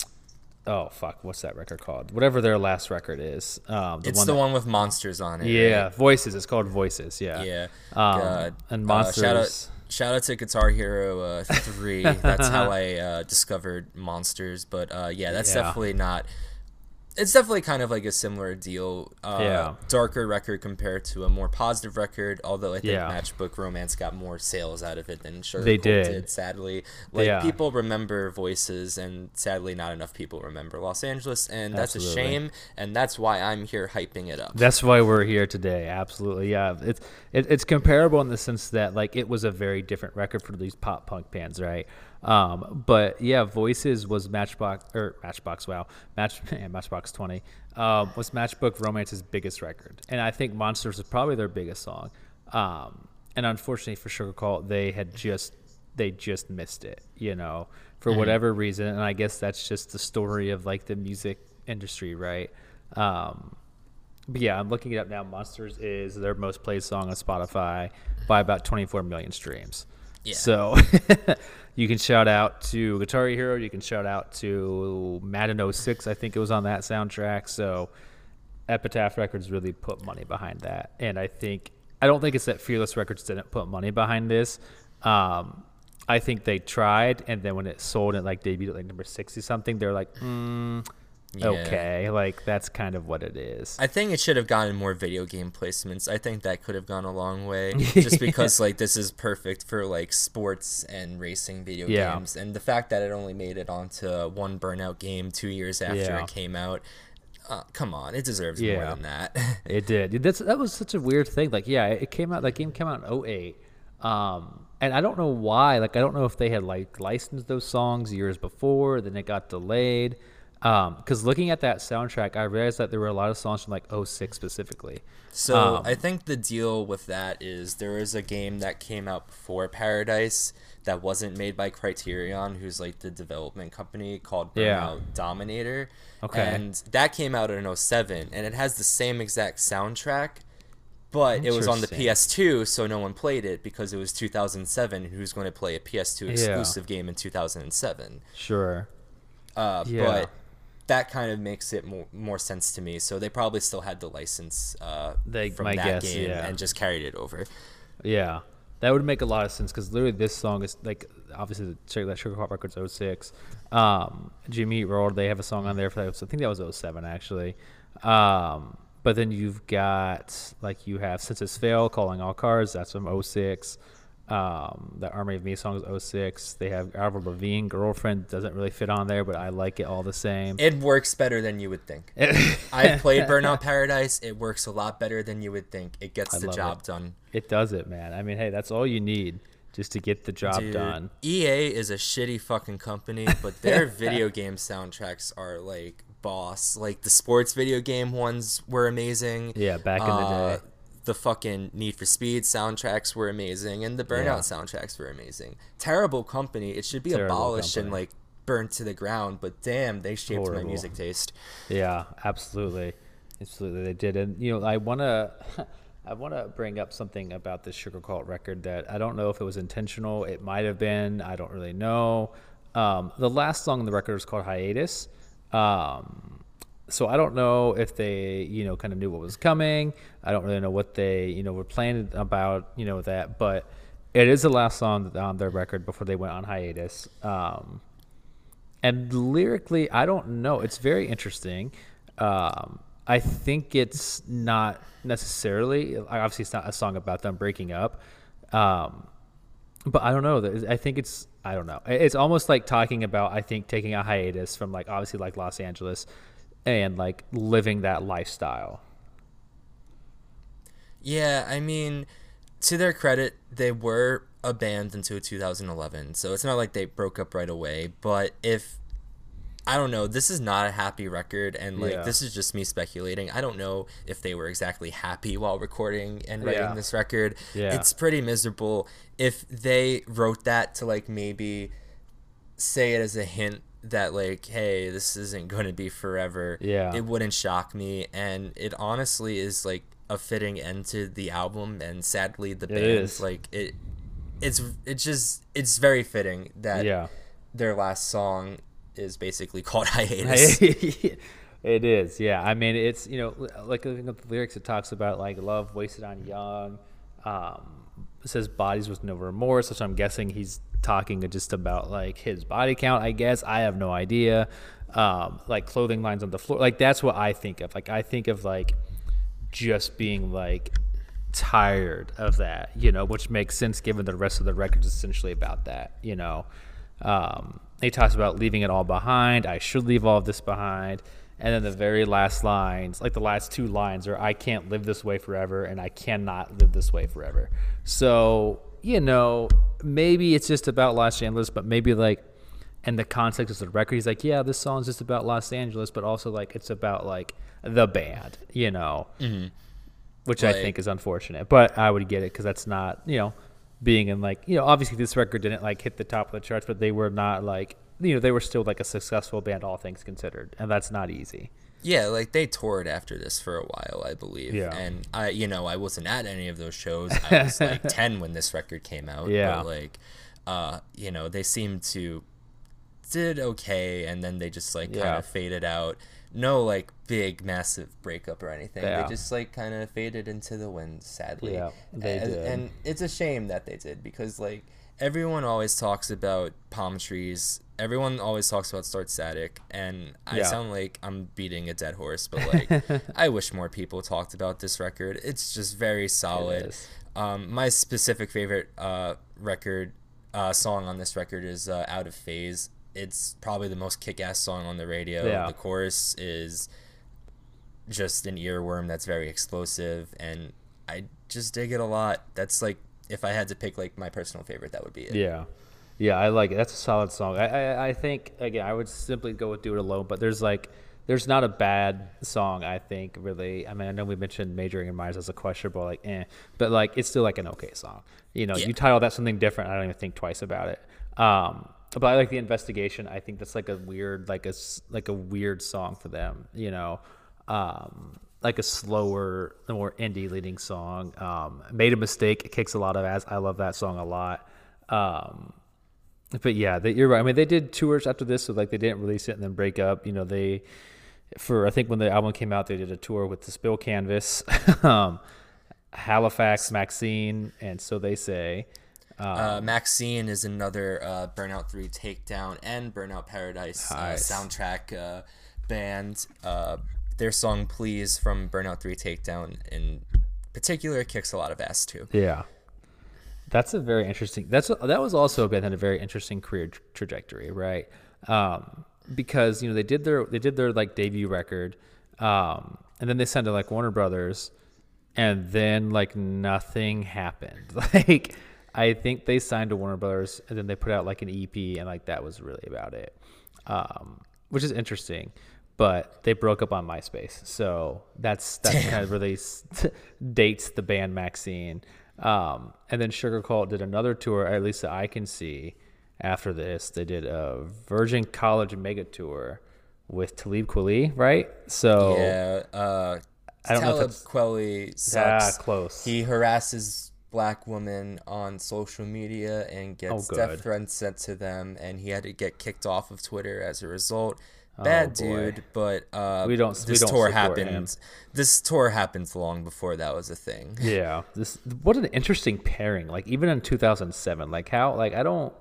oh fuck, what's that record called? Whatever their last record is. Um, the it's one the that, one with monsters on it. Yeah, right? Voices. It's called Voices. Yeah. Yeah. Um, God. And Monsters. Uh, shout out, shout out to Guitar Hero uh, three. That's how I uh, discovered Monsters. But uh, yeah, that's yeah. definitely not. It's definitely kind of like a similar deal. Uh, yeah. Darker record compared to a more positive record, although I think yeah. Matchbook Romance got more sales out of it than Sugar they Cult did. did, sadly. Like, yeah. people remember Voices, and sadly not enough people remember Los Angeles, and that's Absolutely. a shame, and that's why I'm here hyping it up. That's why we're here today. Absolutely, yeah. It's it, it's comparable in the sense that, like, it was a very different record for these pop punk bands, right? Um, but yeah, Voices was Matchbox or Matchbox. Wow, Match yeah, Matchbox twenty um, was Matchbook Romance's biggest record, and I think Monsters was probably their biggest song. Um, and unfortunately for Sugar Cult, they had just they just missed it, you know, for mm-hmm. whatever reason. And I guess that's just the story of like the music industry, right? Um, but yeah, I'm looking it up now. Monsters is their most played song on Spotify by about twenty-four million streams. Yeah. So you can shout out to Guitar Hero. You can shout out to Madden oh six. I think it was on that soundtrack. So Epitaph Records really put money behind that. And I think, I don't think it's that Fearless Records didn't put money behind this. Um, I think they tried. And then when it sold and like debuted at like number sixty something, they're like, mm, yeah. okay, like that's kind of what it is. I think it should have gotten more video game placements. I think that could have gone a long way, just because like this is perfect for like sports and racing video yeah. games, and the fact that it only made it onto one Burnout game two years after yeah. it came out. Uh, come on, it deserves yeah. more than that. It did. That's that was such a weird thing. Like, yeah, it came out. That game came out in oh eight. Um, and I don't know why. Like, I don't know if they had like licensed those songs years before, then it got delayed. Um, because looking at that soundtrack, I realized that there were a lot of songs from like oh six specifically. So um, I think the deal with that is there is a game that came out before Paradise that wasn't made by Criterion, who's like the development company, called Burnout yeah. Dominator. Okay. And that came out in oh seven, and it has the same exact soundtrack, but it was on the P S two, so no one played it because it was two thousand seven, and who's going to play a P S two exclusive yeah. game in two thousand seven? Sure. Uh, yeah. But that kind of makes it more, more sense to me. So they probably still had the license uh, they, from my that guess, game yeah. and just carried it over. Yeah, that would make a lot of sense because literally this song is like obviously the that Sugar Cult Records oh six. Um, Jimmy Eat World, they have a song on there for that. I think that was oh seven actually. Um, but then you've got, like, you have Senses Fail, Calling All Cars. That's from oh six. Um, the Army of Me song is oh six. They have Avril Lavigne, Girlfriend. Doesn't really fit on there, but I like it all the same. It works better than you would think. I've played Burnout Paradise. It works a lot better than you would think. It gets I the love job it. done. It does it, man. I mean, hey, that's all you need just to get the job Dude, done. E A is a shitty fucking company, but their video game soundtracks are like boss. Like the sports video game ones were amazing. Yeah, back in the Uh, day. The fucking Need for Speed soundtracks were amazing, and the Burnout Yeah. soundtracks were amazing. Terrible company. It should be Terrible abolished and company. like burnt to the ground. But damn, they shaped Horrible. my music taste. Yeah, absolutely, absolutely, they did. And you know, I wanna, I wanna bring up something about this Sugar Cult record that I don't know if it was intentional. It might have been. I don't really know. Um, the last song on the record is called Hiatus. Um, so I don't know if they, you know, kind of knew what was coming. I don't really know what they, you know, were planning about, you know, that. But it is the last song on their record before they went on hiatus. Um, and lyrically, I don't know. It's very interesting. Um, I think it's not necessarily, obviously, it's not a song about them breaking up. Um, but I don't know. I think it's, I don't know. It's almost like talking about, I think, taking a hiatus from, like, obviously, like Los Angeles and, like, living that lifestyle. Yeah, I mean, to their credit, they were a band until two thousand eleven, so it's not like they broke up right away. But if, I don't know, this is not a happy record, and like Yeah. this is just me speculating. I don't know if they were exactly happy while recording and writing Yeah. this record. Yeah. It's pretty miserable. If they wrote that to like maybe say it as a hint that like, hey, this isn't going to be forever, Yeah. it wouldn't shock me. And it honestly is like a fitting end to the album, and sadly the band, is. like it it's it's just it's very fitting that Yeah. their last song is basically called Hiatus. It is, yeah. I mean, it's, you know, like looking at the lyrics, it talks about like love wasted on young. Um, it says bodies with no remorse, which I'm guessing he's talking just about like his body count. I guess I have no idea. Um, like clothing lines on the floor, like that's what I think of. Like I think of like just being like tired of that, you know, which makes sense given the rest of the record is essentially about that, you know. Um, he talks about leaving it all behind. I should leave all of this behind. And then the very last lines, like the last two lines, are I can't live this way forever and I cannot live this way forever. So, you know, maybe it's just about Los Angeles, but maybe like in the context of the record, he's like, yeah, this song's just about Los Angeles, but also like it's about like the band, you know, mm-hmm. which Like, I think is unfortunate. But I would get it because that's not, you know, being in like, you know, obviously this record didn't like hit the top of the charts, but they were not like, you know, they were still like a successful band, all things considered, and that's not easy. yeah, like they toured after this for a while, I believe. Yeah. And I, you know, I wasn't at any of those shows. I was like ten when this record came out. Yeah. But like, uh, you know, they seemed to did okay, and then they just like kind Yeah. of faded out. No like big massive breakup or anything. Yeah. They just like kind of faded into the wind, sadly. Yeah, they and, did. and it's a shame that they did, because like everyone always talks about Palm Trees. Everyone always talks about Start Static, and I Yeah. sound like I'm beating a dead horse, but like I wish more people talked about this record. It's just very solid. is. Um, my specific favorite uh, record uh, song on this record is uh, Out of Phase. It's probably the most kick-ass song on the radio. Yeah. The chorus is just an earworm that's very explosive, and I just dig it a lot. That's like, if I had to pick like my personal favorite, that would be it. Yeah. Yeah, I like it. That's a solid song. I, I I think again I would simply go with Do It Alone, but there's like there's not a bad song, I think, really. I mean, I know we mentioned Majoring in Mars as a questionable, like eh, but like it's still like an okay song. You know, Yeah. you title that something different, I don't even think twice about it. Um but I like The Investigation. I think that's like a weird like a s- like a weird song for them, you know. Um like a slower, more indie leading song. Um Made a Mistake, it kicks a lot of ass. I love that song a lot. Um But yeah, they, you're right. I mean, they did tours after this, so like they didn't release it and then break up. You know, they for I think when the album came out, they did a tour with the Spill Canvas, um, Halifax, Maxine, and So They Say. Uh, Maxine is another uh, Burnout three Takedown and Burnout Paradise uh, Nice. soundtrack uh, band. Uh, their song Please from Burnout three Takedown in particular kicks a lot of ass too. Yeah. That's a very interesting. That's that was also been a very interesting career tra- trajectory, right? Um, because you know they did their they did their like debut record, um, and then they signed to like Warner Brothers, and then like nothing happened. Like I think they signed to Warner Brothers, and then they put out like an E P, and like that was really about it, um, which is interesting. But they broke up on MySpace, so that's that kind of really dates the band Maxine. Um, and then Sugar Cult did another tour, at least that I can see. After this, they did a Virgin College mega tour with Talib Kweli, right? So yeah, uh, I don't know if Talib that's Kweli sucks. ah, close. He harasses black women on social media and gets Oh, death good. threats sent to them, and he had to get kicked off of Twitter as a result. Bad Oh, boy. dude, but uh, We don't- we this don't tour support happened. him. This tour happened long before that was a thing. Yeah, this what an interesting pairing. Like even in two thousand seven, like how like I don't.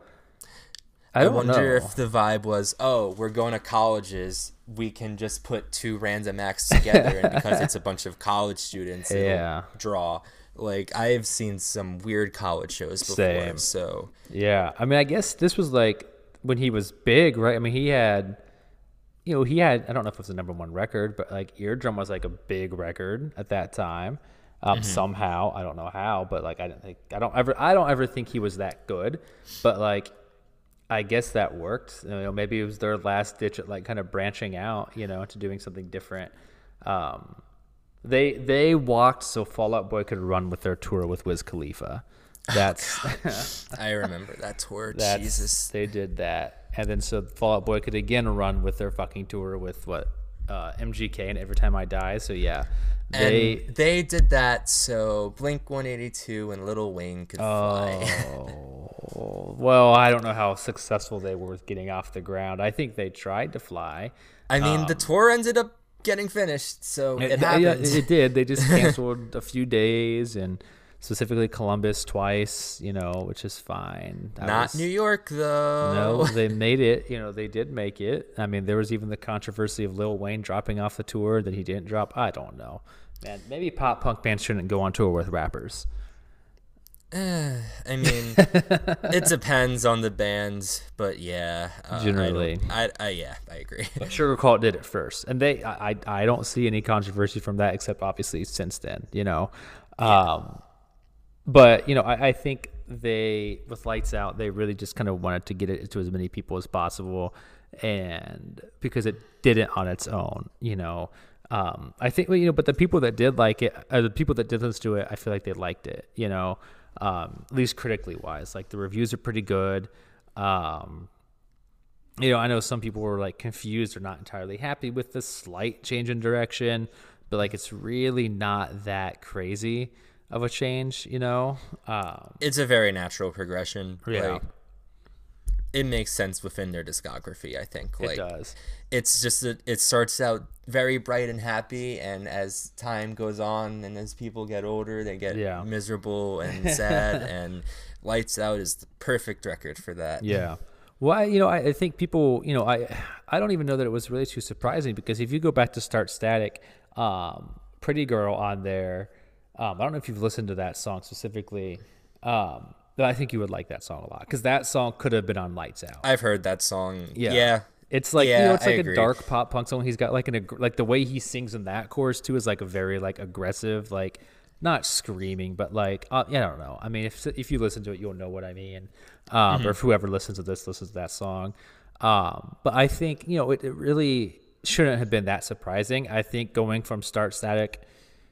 I, I, don't wonder know. if the vibe was, oh, we're going to colleges, we can just put two random acts together, and because it's a bunch of college students, it'll Yeah. draw. Like, I have seen some weird college shows before, Same. so Yeah, I mean, I guess this was like when he was big, right? I mean, he had, you know, he had, I don't know if it was the number one record, but like Eardrum was like a big record at that time. Um, Mm-hmm. Somehow, I don't know how, but like I didn't think, I don't ever, I don't ever think he was that good. But like, I guess that worked. You know, maybe it was their last ditch at like kind of branching out, you know, to doing something different. Um, they they walked so Fall Out Boy could run with their tour with Wiz Khalifa. That's I remember that tour. That's, Jesus. they did that, and then so Fall Out Boy could again run with their fucking tour with what uh, M G K and Every Time I Die. So yeah, they And they did that so Blink one eighty-two and Lil Wayne could fly. oh well, I don't know how successful they were with getting off the ground. I think they tried to fly. I mean, the tour ended up getting finished, so it, It, happened. yeah, it did. They just canceled a few days, and specifically Columbus twice. You know, which is fine. That Not was- New York, though. No, they made it. You know, they did make it. I mean, there was even the controversy of Lil Wayne dropping off the tour that he didn't drop. I don't know, man. Maybe pop punk bands shouldn't go on tour with rappers. I mean, it depends on the band, but yeah. Uh, Generally. I, don't- I, I yeah, I agree. Sugar Cult did it first, and they. I. I I don't see any controversy from that, except obviously since then. You know, um, but you know, I, I think they with Lights Out, they really just kind of wanted to get it to as many people as possible, and because it didn't on its own, you know. Um, I think, well, you know, but the people that did like it, uh, the people that did listen to it, I feel like they liked it, you know, um, at least critically wise. Like the reviews are pretty good. Um, you know, I know some people were like confused or not entirely happy with the slight change in direction, but like it's really not that crazy of a change, you know. Um, It's a very natural progression. Yeah. Like, it makes sense within their discography, I think. Like, it does. It's just that it starts out very bright and happy, and as time goes on and as people get older, they get Yeah. miserable and sad, and Lights Out is the perfect record for that. Yeah. Well, I, you know, I, I think people, you know, I, I don't even know that it was really too surprising, because if you go back to Start Static, um, Pretty Girl on there, um, I don't know if you've listened to that song specifically, um, but I think you would like that song a lot, because that song could have been on Lights Out. I've heard that song. Yeah. Yeah. It's like, you Yeah, know, it's I like a agree. dark pop punk song. He's got like an, ag- like the way he sings in that chorus too is like a very like aggressive, like not screaming, but like, uh, yeah, I don't know. I mean, if, if you listen to it, you'll know what I mean. Um, Mm-hmm. or if whoever listens to this listens to that song. Um, but I think, you know, it, it really shouldn't have been that surprising. I think going from Start Static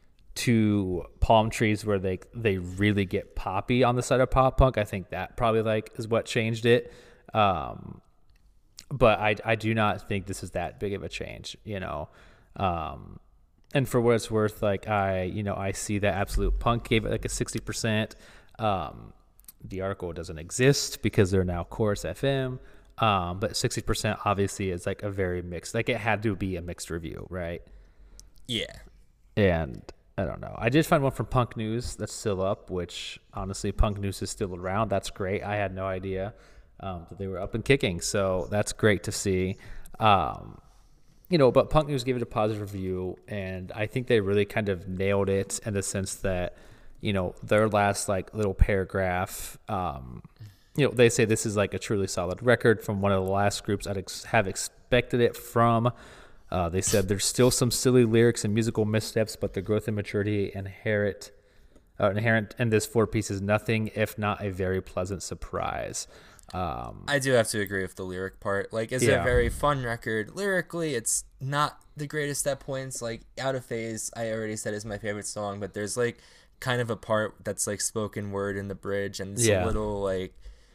to Palm Trees, where they, they really get poppy on the side of pop punk, I think that probably like is what changed it. Um, But I, I do not think this is that big of a change, you know. Um, and for what it's worth, like I, you know, I see that Absolute Punk gave it like a sixty percent. Um, the article doesn't exist because they're now Chorus F M. Um, but sixty percent obviously is like a very mixed, like it had to be a mixed review, right? Yeah. And I don't know. I did find one from Punk News that's still up, which honestly, Punk News is still around. That's great. I had no idea um, that they were up and kicking. So that's great to see. Um, you know, but Punk News gave it a positive review, and I think they really kind of nailed it in the sense that, you know, their last like little paragraph, um, you know, they say this is like a truly solid record from one of the last groups I'd ex- have expected it from. Uh, they said there's still some silly lyrics and musical missteps, but the growth and maturity inherent uh, inherent in this four piece is nothing if not a very pleasant surprise. Um, I do have to agree with the lyric part. Like, it's Yeah. a very fun record. Lyrically, it's not the greatest at points. Like, Out of Phase, I already said is my favorite song, but there's like kind of a part that's like spoken word in the bridge, and it's Yeah. a little like,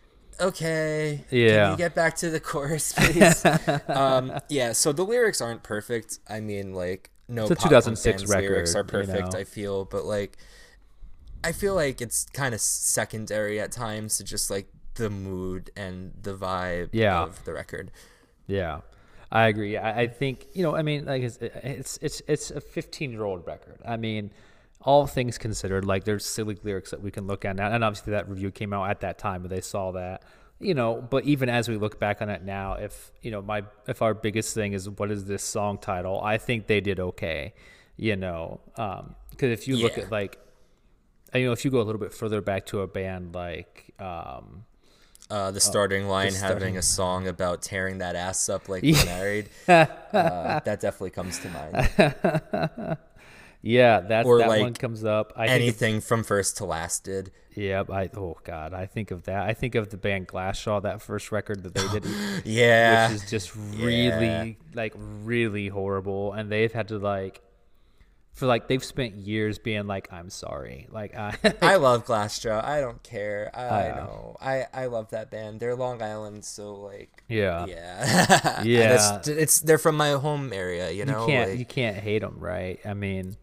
okay, Yeah. can you get back to the chorus, please? um, yeah, so the lyrics aren't perfect. I mean, like, no It's a pop two thousand punk six band's lyrics are record, you perfect, know. I feel, but like, I feel like it's kind of secondary at times to just like the mood and the vibe Yeah. of the record. Yeah, I agree. I, I think, you know, I mean, like it's it's it's, it's a fifteen year old record. I mean, all things considered, like there's silly lyrics that we can look at now, and obviously that review came out at that time, but they saw that, you know. But even as we look back on it now, if you know, my if our biggest thing is what is this song title, I think they did okay, you know, because if you look Yeah. at like, you know, if you go a little bit further back to a band like. Um, Uh, the starting line starting- having a song about tearing that ass up like we're married. Uh, that definitely comes to mind. Yeah, that's Or, that like, one comes up. I think Anything from First to Last did. of, yeah, I oh god, I think of that. I think of the band Glassjaw, that first record that they did, Yeah. which is just really like really horrible, and they've had to like for like they've spent years being like, I'm sorry, like I I love Glassjaw. I don't care. I, I Uh, know. I, I love that band. They're Long Island, so like yeah. yeah. And Yeah. It's, it's they're from my home area, you know. You can't like, you can't hate them, right? I mean,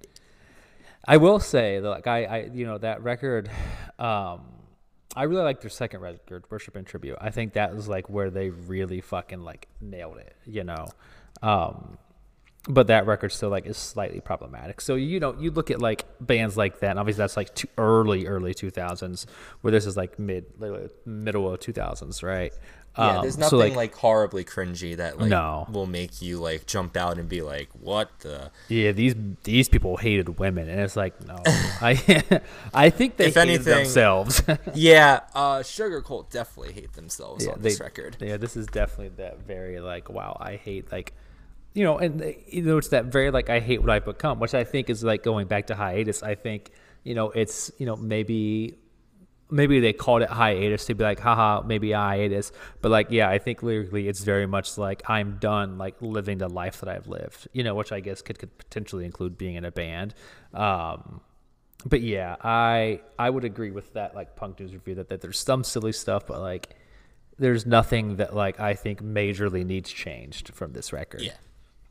I will say that like I, I you know that record, um, I really like their second record, Worship and Tribute. I think that was like where they really fucking like nailed it, you know. Um, but that record still like is slightly problematic. So you know you look at like bands like that, and obviously that's like too early early two thousands, where this is like mid like, middle of two thousands, right? yeah, Um, there's so, nothing like, like, horribly cringy that like No. will make you like jump out and be like, what the yeah, these these people hated women, and it's like no, I I think they If hated anything- themselves. Yeah, uh Sugar Cult definitely hate themselves yeah, on they- this record. Yeah, this is definitely that very like wow, I hate like, you know, and they- you know it's that very like I hate what I've become, which I think is like going back to hiatus. I think you know it's you know maybe. Maybe they called it hiatus to be like, haha, maybe hiatus. But like, yeah, I think lyrically it's very much like I'm done like living the life that I've lived, you know, which I guess could, could potentially include being in a band. Um, but yeah, I I would agree with that like Punk News review that, that there's some silly stuff, but like there's nothing that like I think majorly needs changed from this record. Yeah.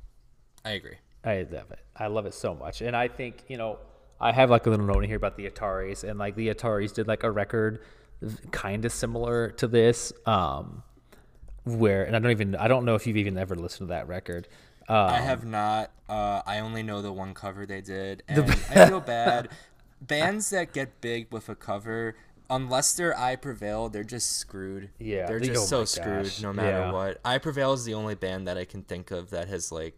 I agree. I love it. I love it so much. And I think, you know, I have like a little note in here about the Ataris, and like the Ataris did like a record kind of similar to this, um, where, and I don't even, I don't know if you've even ever listened to that record. Um, I have not. Uh, I only know the one cover they did, and I feel bad. Bands that get big with a cover, unless their I Prevail, they're just screwed. Yeah, they're they- just oh so my screwed gosh, no matter yeah. what. I Prevail is the only band that I can think of that has like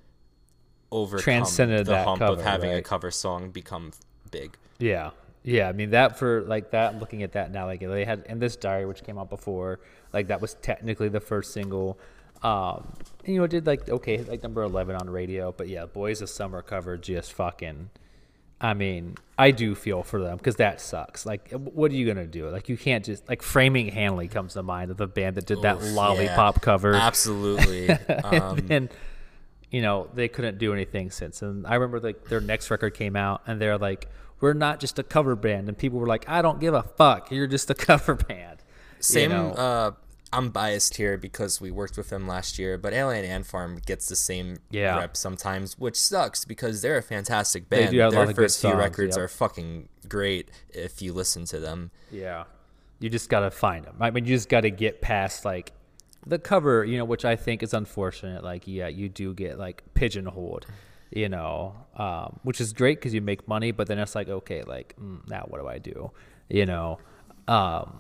overcome Transcended the that hump cover, of having a right? cover song become big. Yeah. Yeah. I mean, that for like that, looking at that now, like they had In This Diary, which came out before, like that was technically the first single. Um, and, you know, it did like, okay, like number eleven on radio. But yeah, Boys of Summer cover just fucking, I mean, I do feel for them because that sucks. Like, what are you going to do? Like, you can't just, like, Framing Hanley comes to mind of the band that did that Oof, Lollipop yeah, cover. Absolutely. Um, and you know they couldn't do anything since. And I remember like their next record came out, and they're like, "We're not just a cover band," and people were like, "I don't give a fuck. You're just a cover band." Same. You know? Uh, I'm biased here because we worked with them last year, but Alien Ant Farm gets the same Yeah. rep sometimes, which sucks because they're a fantastic They band. do have a Their lot of good first few songs, records yep. are fucking great if you listen to them. Yeah, you just gotta find them. I mean, you just gotta get past like the cover, you know, which I think is unfortunate. Like, yeah, you do get like pigeonholed, you know, um, which is great because you make money, but then it's like, okay, like mm, now what do I do, you know? Um,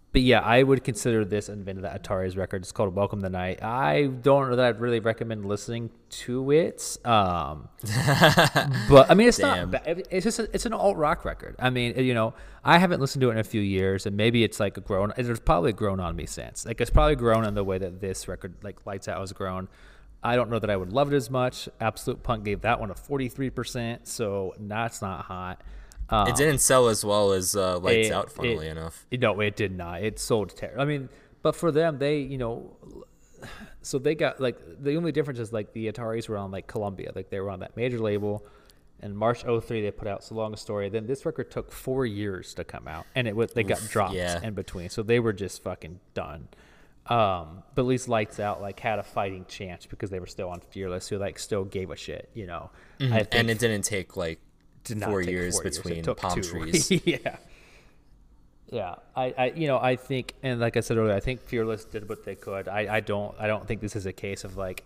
but yeah, I would consider this Invented the Atari's record. It's called Welcome the Night. I don't know that I'd really recommend listening to it. Um, but I mean, it's Damn. not bad. It's just a, it's an alt rock record. I mean, you know, I haven't listened to it in a few years, and maybe it's like grown. It's probably grown on me since. Like it's probably grown in the way that this record, like Lights Out, has grown. I don't know that I would love it as much. Absolute Punk gave that one a forty-three percent, so that's not hot. Um, It didn't sell as well as uh, Lights it- Out, funnily it- enough. No, it did not. It sold terrible. I mean, but for them, they, you know, so they got like the only difference is like the Ataris were on like Columbia, like they were on that major label. In March oh three, they put out So Long a Story. Then this record took four years to come out, and it was they got dropped yeah. in between, so they were just fucking done. Um, but at least Lights Out like had a fighting chance because they were still on Fearless, who like still gave a shit, you know. I think And it didn't take like did not four take years four It between took palm two. trees. yeah. Yeah, I, I, you know, I think, and like I said earlier, I think Fearless did what they could. I, I don't, I don't think this is a case of like.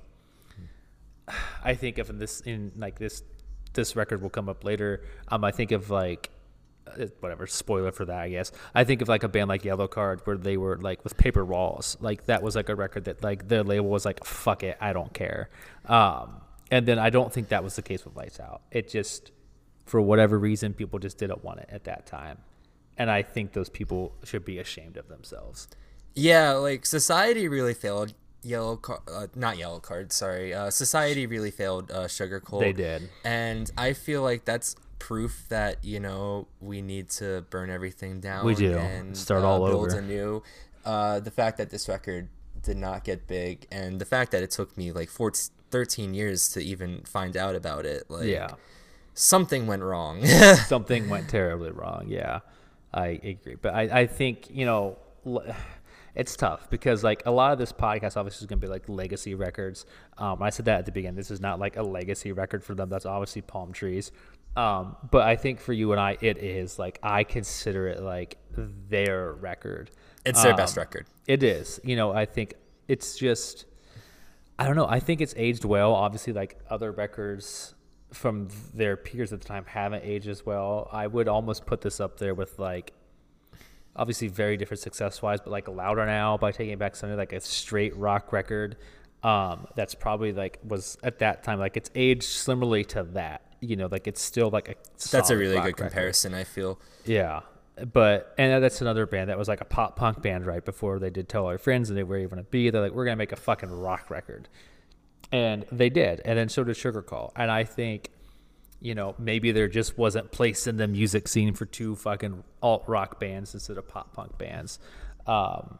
I think of this in like this, this record will come up later. Um, I think of like, uh, whatever spoiler for that, I guess. I think of like a band like Yellow Card where they were like with Paper Walls, like that was like a record that like the label was like, fuck it, I don't care. Um, and then I don't think that was the case with Lights Out. It just, for whatever reason, people just didn't want it at that time. And I think those people should be ashamed of themselves. Yeah, like Society really failed Yellow Card, uh, not Yellow Card, sorry. Uh, Society really failed uh, Sugar Cult. They did. And I feel like that's proof that, you know, we need to burn everything down. We do. And Start uh, all build over. anew. Uh, the fact that this record did not get big, and the fact that it took me like fourteen, thirteen years to even find out about it. Like, Yeah. something went wrong. Something went terribly wrong. Yeah, I agree. But I, I think, you know, l- it's tough because like a lot of this podcast obviously is going to be like legacy records. Um, I said that at the beginning. This is not like a legacy record for them. That's obviously Palm Trees. Um, but I think for you and I, it is like, I consider it like their record. It's their Um, best record. It is. You know, I think it's just, I don't know. I think it's aged well. Obviously, like other records from their peers at the time haven't aged as well. I would almost put this up there with like, obviously very different success-wise, but like Louder Now by Taking Back Sunday, like a straight rock record. Um, that's probably like was at that time, like it's aged similarly to that. You know, like it's still like a That's a solid really rock good record. comparison, I feel. Yeah. But, and that's another band that was like a pop punk band right before they did Tell Our Friends and they were even a B. They're like, we're going to make a fucking rock record. And they did. And then so did Sugar Cult. And I think, you know, maybe there just wasn't place in the music scene for two fucking alt rock bands instead of pop punk bands. Um,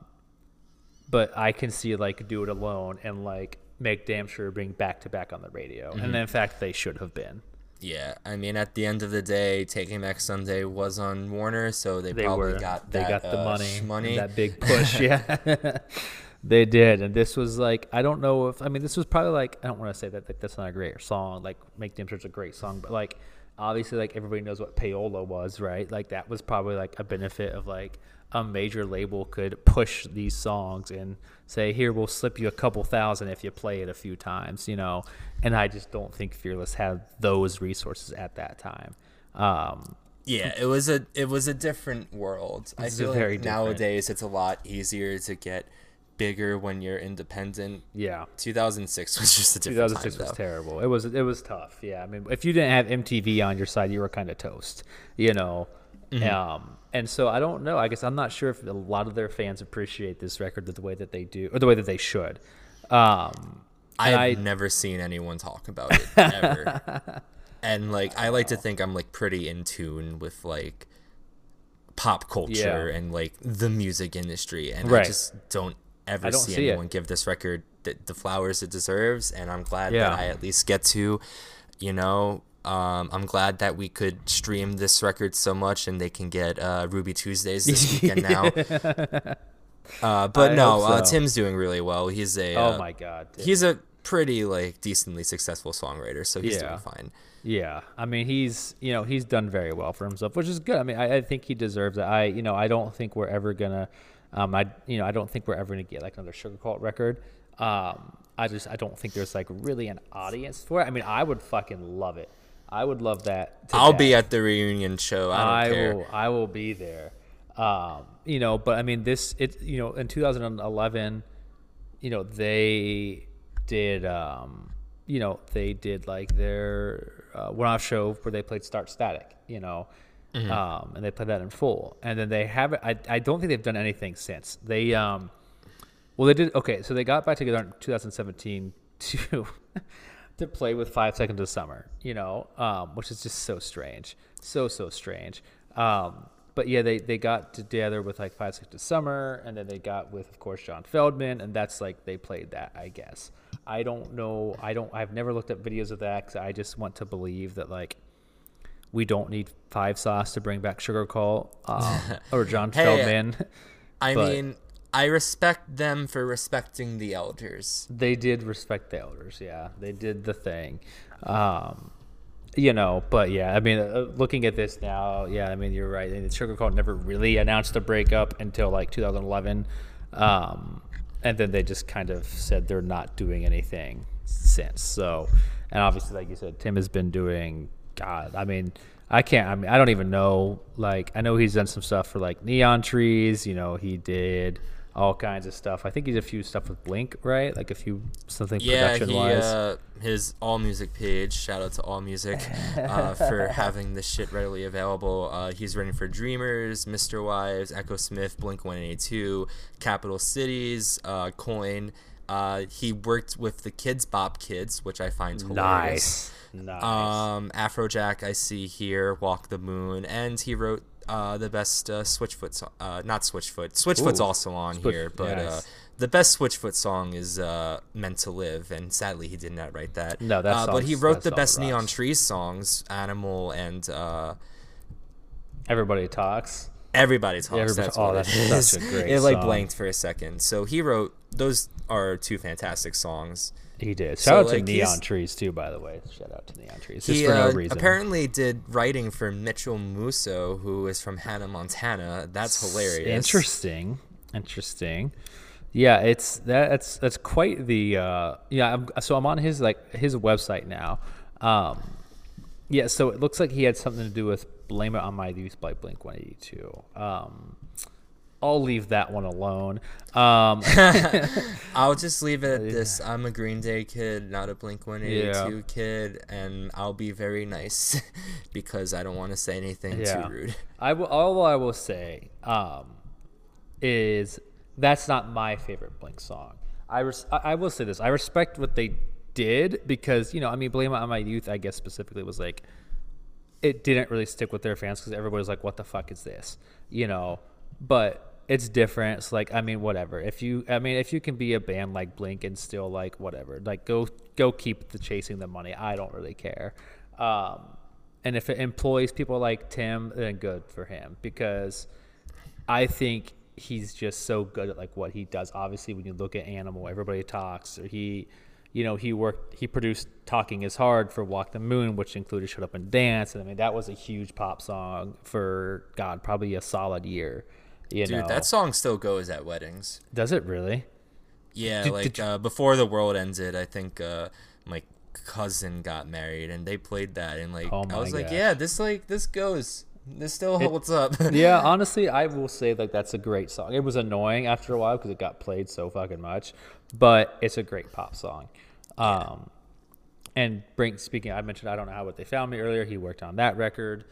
but I can see like Do It Alone and like make damn sure being back to back on the radio. Mm-hmm. And in fact, they should have been. Yeah, I mean, at the end of the day, Taking Back Sunday was on Warner, so they, They probably were. got they that, got the uh, money, money. that big push. Yeah, they did. And this was like, I don't know if I mean this was probably like I don't want to say that like, that's not a great song. Like Make Damn Sure's a great song, but like obviously like everybody knows what payola was, right? Like that was probably like a benefit of like a major label could push these songs and say, here, we'll slip you a couple thousand if you play it a few times, you know. And I just don't think Fearless had those resources at that time. Um, Yeah, it was a it was a different world. I It's feel very like different. nowadays it's a lot easier to get bigger when you're independent. yeah. two thousand six was just a different two thousand six time, was though. terrible. It was it was tough. Yeah, I mean, if you didn't have M T V on your side, you were kind of toast, you know. Mm-hmm. Um, and so I don't know. I guess I'm not sure if a lot of their fans appreciate this record the way that they do, or the way that they should. Um, and I've I never seen anyone talk about it ever. And like I like to think I'm like pretty in tune with like pop culture Yeah. and like the music industry, and Right. I just don't ever I don't see see it. anyone give this record the, the flowers it deserves. And I'm glad Yeah. that I at least get to, you know. Um, I'm glad that we could stream this record so much, and they can get uh, Ruby Tuesdays this weekend now. Uh, but I no, hope uh, so. Tim's doing really well. He's a oh uh, my god, dude. he's a pretty like decently successful songwriter, so he's Yeah. doing fine. Yeah, I mean he's you know he's done very well for himself, which is good. I mean I, I think he deserves it. I you know I don't think we're ever gonna, um I you know I don't think we're ever gonna get like another Sugar Cult record. Um I just I don't think there's like really an audience for it. I mean I would fucking love it. I would love that. to I'll death. be at the reunion show. I don't I care. will I will be there. Um, you know, but I mean, this it you know in two thousand eleven, you know they did um, you know they did like their uh, one-off show where they played Start Static, you know, mm-hmm. um, and they played that in full, and then they haven't. I I don't think they've done anything since they. Um, well, they did okay, so they got back together in two thousand seventeen to to play with Five Seconds of Summer, you know, um, which is just so strange, so so strange. Um, But yeah, they, they got together with like Five Seconds of Summer, and then they got with, of course, John Feldman, and that's like they played that, I guess. I don't know. I don't. I've never looked up videos of that because I just want to believe that like we don't need Five Sauce to bring back Sugar Cult um, or John hey, Feldman. I but mean, I respect them for respecting the elders. They did respect the elders. Yeah, they did the thing. Um, You know, but yeah, I mean, uh, looking at this now, yeah, I mean, you're right. And Sugar Cult never really announced a breakup until like two thousand eleven. Um, and then they just kind of said they're not doing anything since. So, and obviously, like you said, Tim has been doing, God, I mean, I can't, I mean, I don't even know. Like, I know he's done some stuff for like Neon Trees, you know, he did all kinds of stuff. I think he did a few stuff with Blink, right? Like a few something yeah, production he, wise. Uh, his All Music page, shout out to All Music uh, for having this shit readily available. Uh, he's written for Dreamers, Mister Wives, Echo Smith, Blink one eighty-two, Capital Cities, uh, Coin. Uh, he worked with the Kids Bop Kids, which I find hilarious. Nice. Nice. Um, Afrojack, I see here, Walk the Moon, and he wrote uh, the best uh, Switchfoot song. Uh, not Switchfoot. Switchfoot's Ooh. also on Switch- here, but yes. uh, the best Switchfoot song is uh, Meant to Live, and sadly he did not write that. No, that uh, song. But he wrote that the best song Neon rocks. Trees songs, Animal and uh, Everybody Talks. Everybody Talks. Everybody- that's oh, what that's it is. such a great It like song. blanked for a second. So he wrote, those are two fantastic songs. He did. Shout So, out like, to he's- Neon Trees too, by the way. Shout out to Neon Trees. Just He for no uh, reason. apparently did writing for Mitchell Musso, who is from Hannah Montana. That's hilarious. Interesting. Interesting. Yeah, it's that, that's that's quite the uh, yeah. I'm, so I'm on his like his website now. Um, yeah, so it looks like he had something to do with "Blame It on My Youth" by Blink one eighty-two. Um, I'll leave that one alone. Um, I'll just leave it at this. I'm a Green Day kid, not a Blink one eighty-two Yeah. kid, and I'll be very nice because I don't want to say anything Yeah. too rude. I will. All I will say um, is that's not my favorite Blink song. I res- I I will say this. I respect what they did because you know I mean "Blame It on My Youth" I guess specifically was like it didn't really stick with their fans because everybody was like, "What the fuck is this?" You know, but it's different. It's like I mean whatever. If you I mean if you can be a band like Blink and still like whatever, like go go keep the chasing the money. I don't really care. Um, and if it employs people like Tim, then good for him because I think he's just so good at like what he does. Obviously, when you look at Animal, Everybody Talks, or he, you know, he worked, he produced "Talking Is Hard" for Walk the Moon, which included "Shut Up and Dance," and I mean that was a huge pop song for God, probably a solid year. You Dude, know, that song still goes at weddings. does it really? Yeah, Did- like did you- uh, before the world ended, I think uh, my cousin got married, and they played that, and like Oh I my was like, gosh. yeah, this like this goes, this still holds up. Yeah, honestly, I will say like that's a great song. It was annoying after a while because it got played so fucking much, but it's a great pop song. Um, and bring speaking, I mentioned I don't know how what they found me earlier. He worked on that record,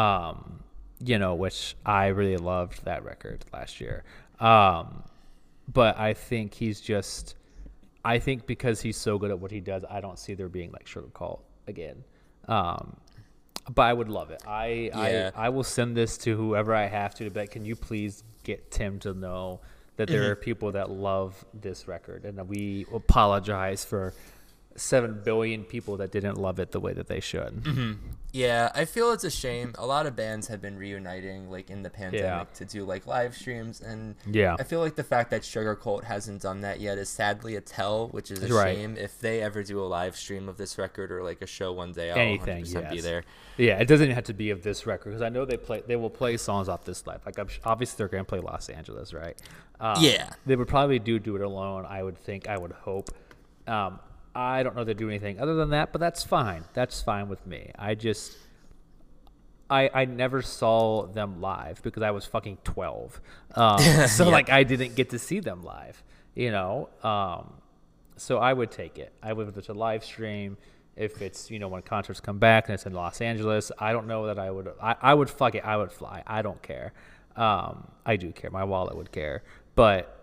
um, you know, which I really loved that record last year. Um, but I think he's just, I think because he's so good at what he does, I don't see there being like Sugar Cult again. Um, but I would love it. I, Yeah. I I will send this to whoever I have to. But can you please get Tim to know that there are people that love this record, and that we apologize for seven billion people that didn't love it the way that they should. Yeah, I feel it's a shame. A lot of bands have been reuniting like in the pandemic Yeah. to do like live streams, and Yeah. I feel like the fact that Sugar Cult hasn't done that yet is sadly a tell, which is a Right. shame. If they ever do a live stream of this record or like a show one day, I'll Anything, one hundred percent be yes. there. Yeah, it doesn't have to be of this record because I know they play. They will play songs off this live. Like I'm, sh- obviously they're gonna play Los Angeles, right? Um, Yeah. they would probably do do it alone. I would think. I would hope. Um, I don't know if they do anything other than that, but that's fine. That's fine with me. I just, I, I never saw them live because I was fucking twelve. Um, so, Yeah. like, I didn't get to see them live, you know? Um, so I would take it. I would, if it's a live stream, if it's, you know, when concerts come back and it's in Los Angeles, I don't know that I would, I, I would fuck it. I would fly. I don't care. Um, I do care. My wallet would care. But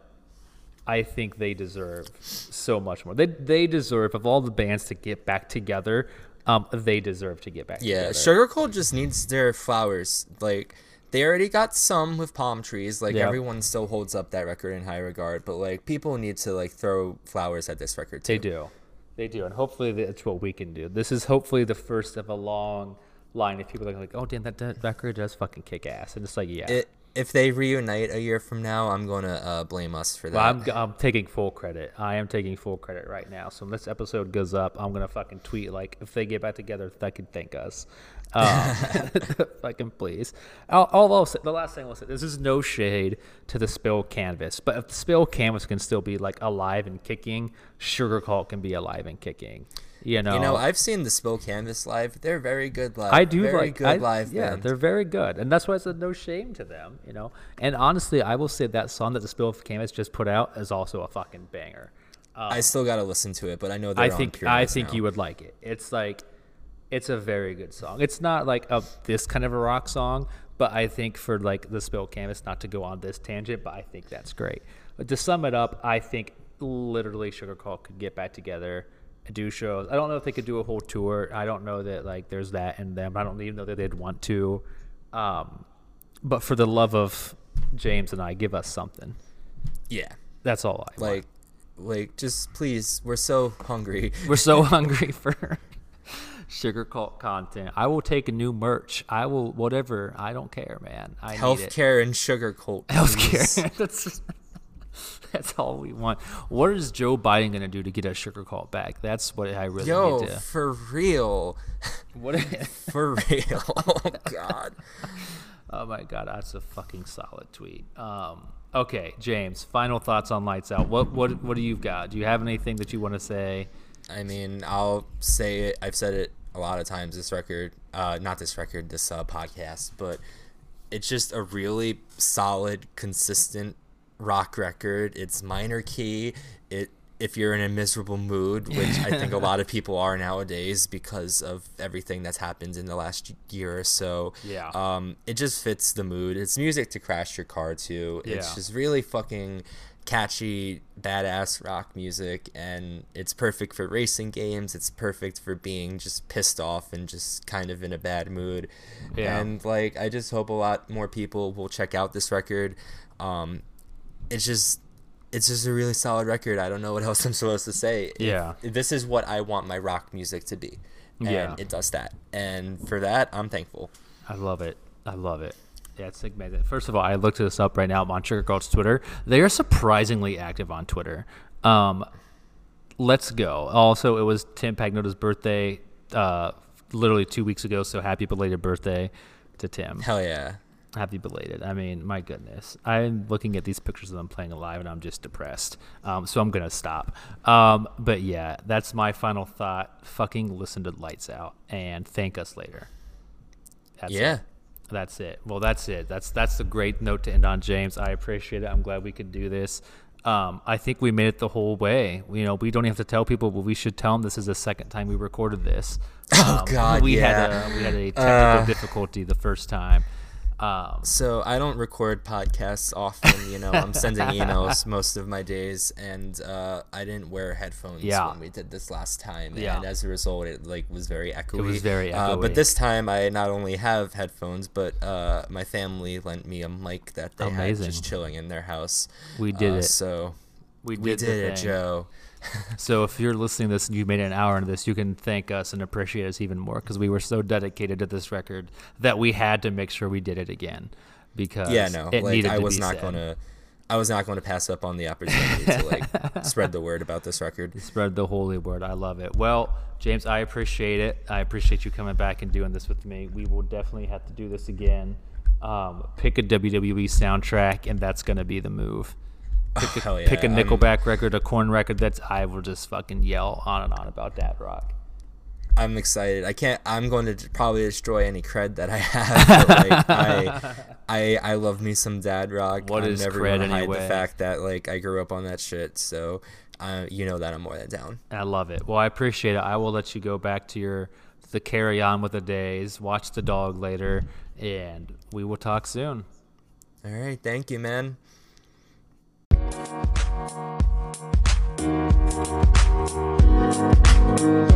I think they deserve so much more. They they deserve, of all the bands to get back together, um, they deserve to get back Yeah, together. Sugar Cult just needs their flowers. Like, they already got some with Palm Trees. Like, Yep. everyone still holds up that record in high regard. But, like, people need to, like, throw flowers at this record, too. They do. They do. And hopefully that's what we can do. This is hopefully the first of a long line of people that are like, oh, damn, that, that record does fucking kick ass. And it's like, yeah. It, if they reunite a year from now, I'm going to uh, blame us for that. Well, I'm, I'm taking full credit. I am taking full credit right now. So when this episode goes up, I'm going to fucking tweet, like, if they get back together, they can thank us. Um, fucking please. I'll, I'll, I'll say, the last thing I'll say, this is no shade to the Spill Canvas, but if the Spill Canvas can still be, like, alive and kicking, Sugar Cult can be alive and kicking. You know, You know, I've seen the Spill Canvas live. They're very good live. I do very like good I, live yeah, band. they're very good, and that's why I said no shame to them, you know. And honestly, I will say that song that the Spill Canvas just put out is also a fucking banger. Um, I still got to listen to it, but I know they're I on think Pure I Noise think now. you would like it. It's like, it's a very good song. It's not like a this kind of a rock song, but I think for like the Spill Canvas, not to go on this tangent, but I think that's great. But to sum it up, I think literally Sugar Cult could get back together and do shows. I don't know if they could do a whole tour. I don't know that like there's that in them. I don't even know that they'd want to. Um, but for the love of James and I, give us something. Yeah. That's all I Like, like, just please, we're so hungry. want. We're so hungry for Sugar Cult content. I will take a new merch. I will whatever. I don't care, man. I need it. Healthcare and Sugar Cult. please. Healthcare. That's that's all we want. What is Joe Biden gonna do to get a Sugar Cult back? That's what I really Yo, need to. for real. What? For real. Oh, God. Oh my god, that's a fucking solid tweet. Um, okay, James. Final thoughts on Lights Out. What what what do you got? Do you have anything that you want to say? I mean, I'll say it. I've said it a lot of times. This record, uh, not this record, this uh, podcast, but it's just a really solid, consistent rock record. It's minor key. It if you're in a miserable mood, which I think a lot of people are nowadays because of everything that's happened in the last year or so. Yeah. Um, it just fits the mood. It's music to crash your car to. It's Yeah. just really fucking catchy, badass rock music, and it's perfect for racing games. It's perfect for being just pissed off and just kind of in a bad mood. Yeah. And like, I just hope a lot more people will check out this record. Um, it's just, it's just a really solid record. I don't know what else I'm supposed to say. Yeah. If, this is what I want my rock music to be, and Yeah. it does that. And for that, I'm thankful. I love it. I love it. Yeah, it's amazing. First of all, I looked this up right now on Sugar Cult's Twitter. They are surprisingly active on Twitter. Um, let's go. Also, it was Tim Pagnotta's birthday uh, literally two weeks ago, so happy belated birthday to Tim. Hell yeah. Happy belated. I mean, my goodness. I'm looking at these pictures of them playing live, and I'm just depressed. Um, so I'm going to stop. Um, but yeah, that's my final thought. Fucking listen to Lights Out and thank us later. That's Yeah. it. That's it. Well, that's it. That's that's a great note to end on, James. I appreciate it. I'm glad we could do this. Um, I think we made it the whole way. You know, we don't even have to tell people, but we should tell them this is the second time we recorded this. Oh, Um, God, we yeah. had a we had a technical Uh. difficulty the first time. Um, So I don't record podcasts often, you know. I'm sending emails most of my days, and uh, I didn't wear headphones Yeah. when we did this last time, Yeah. and as a result, it like was very echoey. It was very Uh, echoey. but this time, I not only have headphones, but uh, my family lent me a mic that they Amazing. had just chilling in their house. We did Uh, it. So we did, we the did it, thing. Joe. So if you're listening to this and you made an hour into this, you can thank us and appreciate us even more because we were so dedicated to this record that we had to make sure we did it again because Yeah, no, it like needed I to was be not said. gonna, I was not going to pass up on the opportunity to like spread the word about this record. Spread the holy word. I love it. Well, James, I appreciate it. I appreciate you coming back and doing this with me. We will definitely have to do this again. Um, pick a W W E soundtrack, and that's going to be the move. Pick a, Hell yeah, pick a I'm- Nickelback record, a Korn record. That's I will just fucking yell on and on about Dad Rock. I'm excited. I can't. I'm going to probably destroy any cred that I have. But like, I, I, I love me some dad rock. What I'm is never cred gonna hide anyway? the fact that like I grew up on that shit. So, uh, you know that I'm more than down. I love it. Well, I appreciate it. I will let you go back to your the carry on with the days. Watch the dog later, and we will talk soon. All right. Thank you, man. Thank you.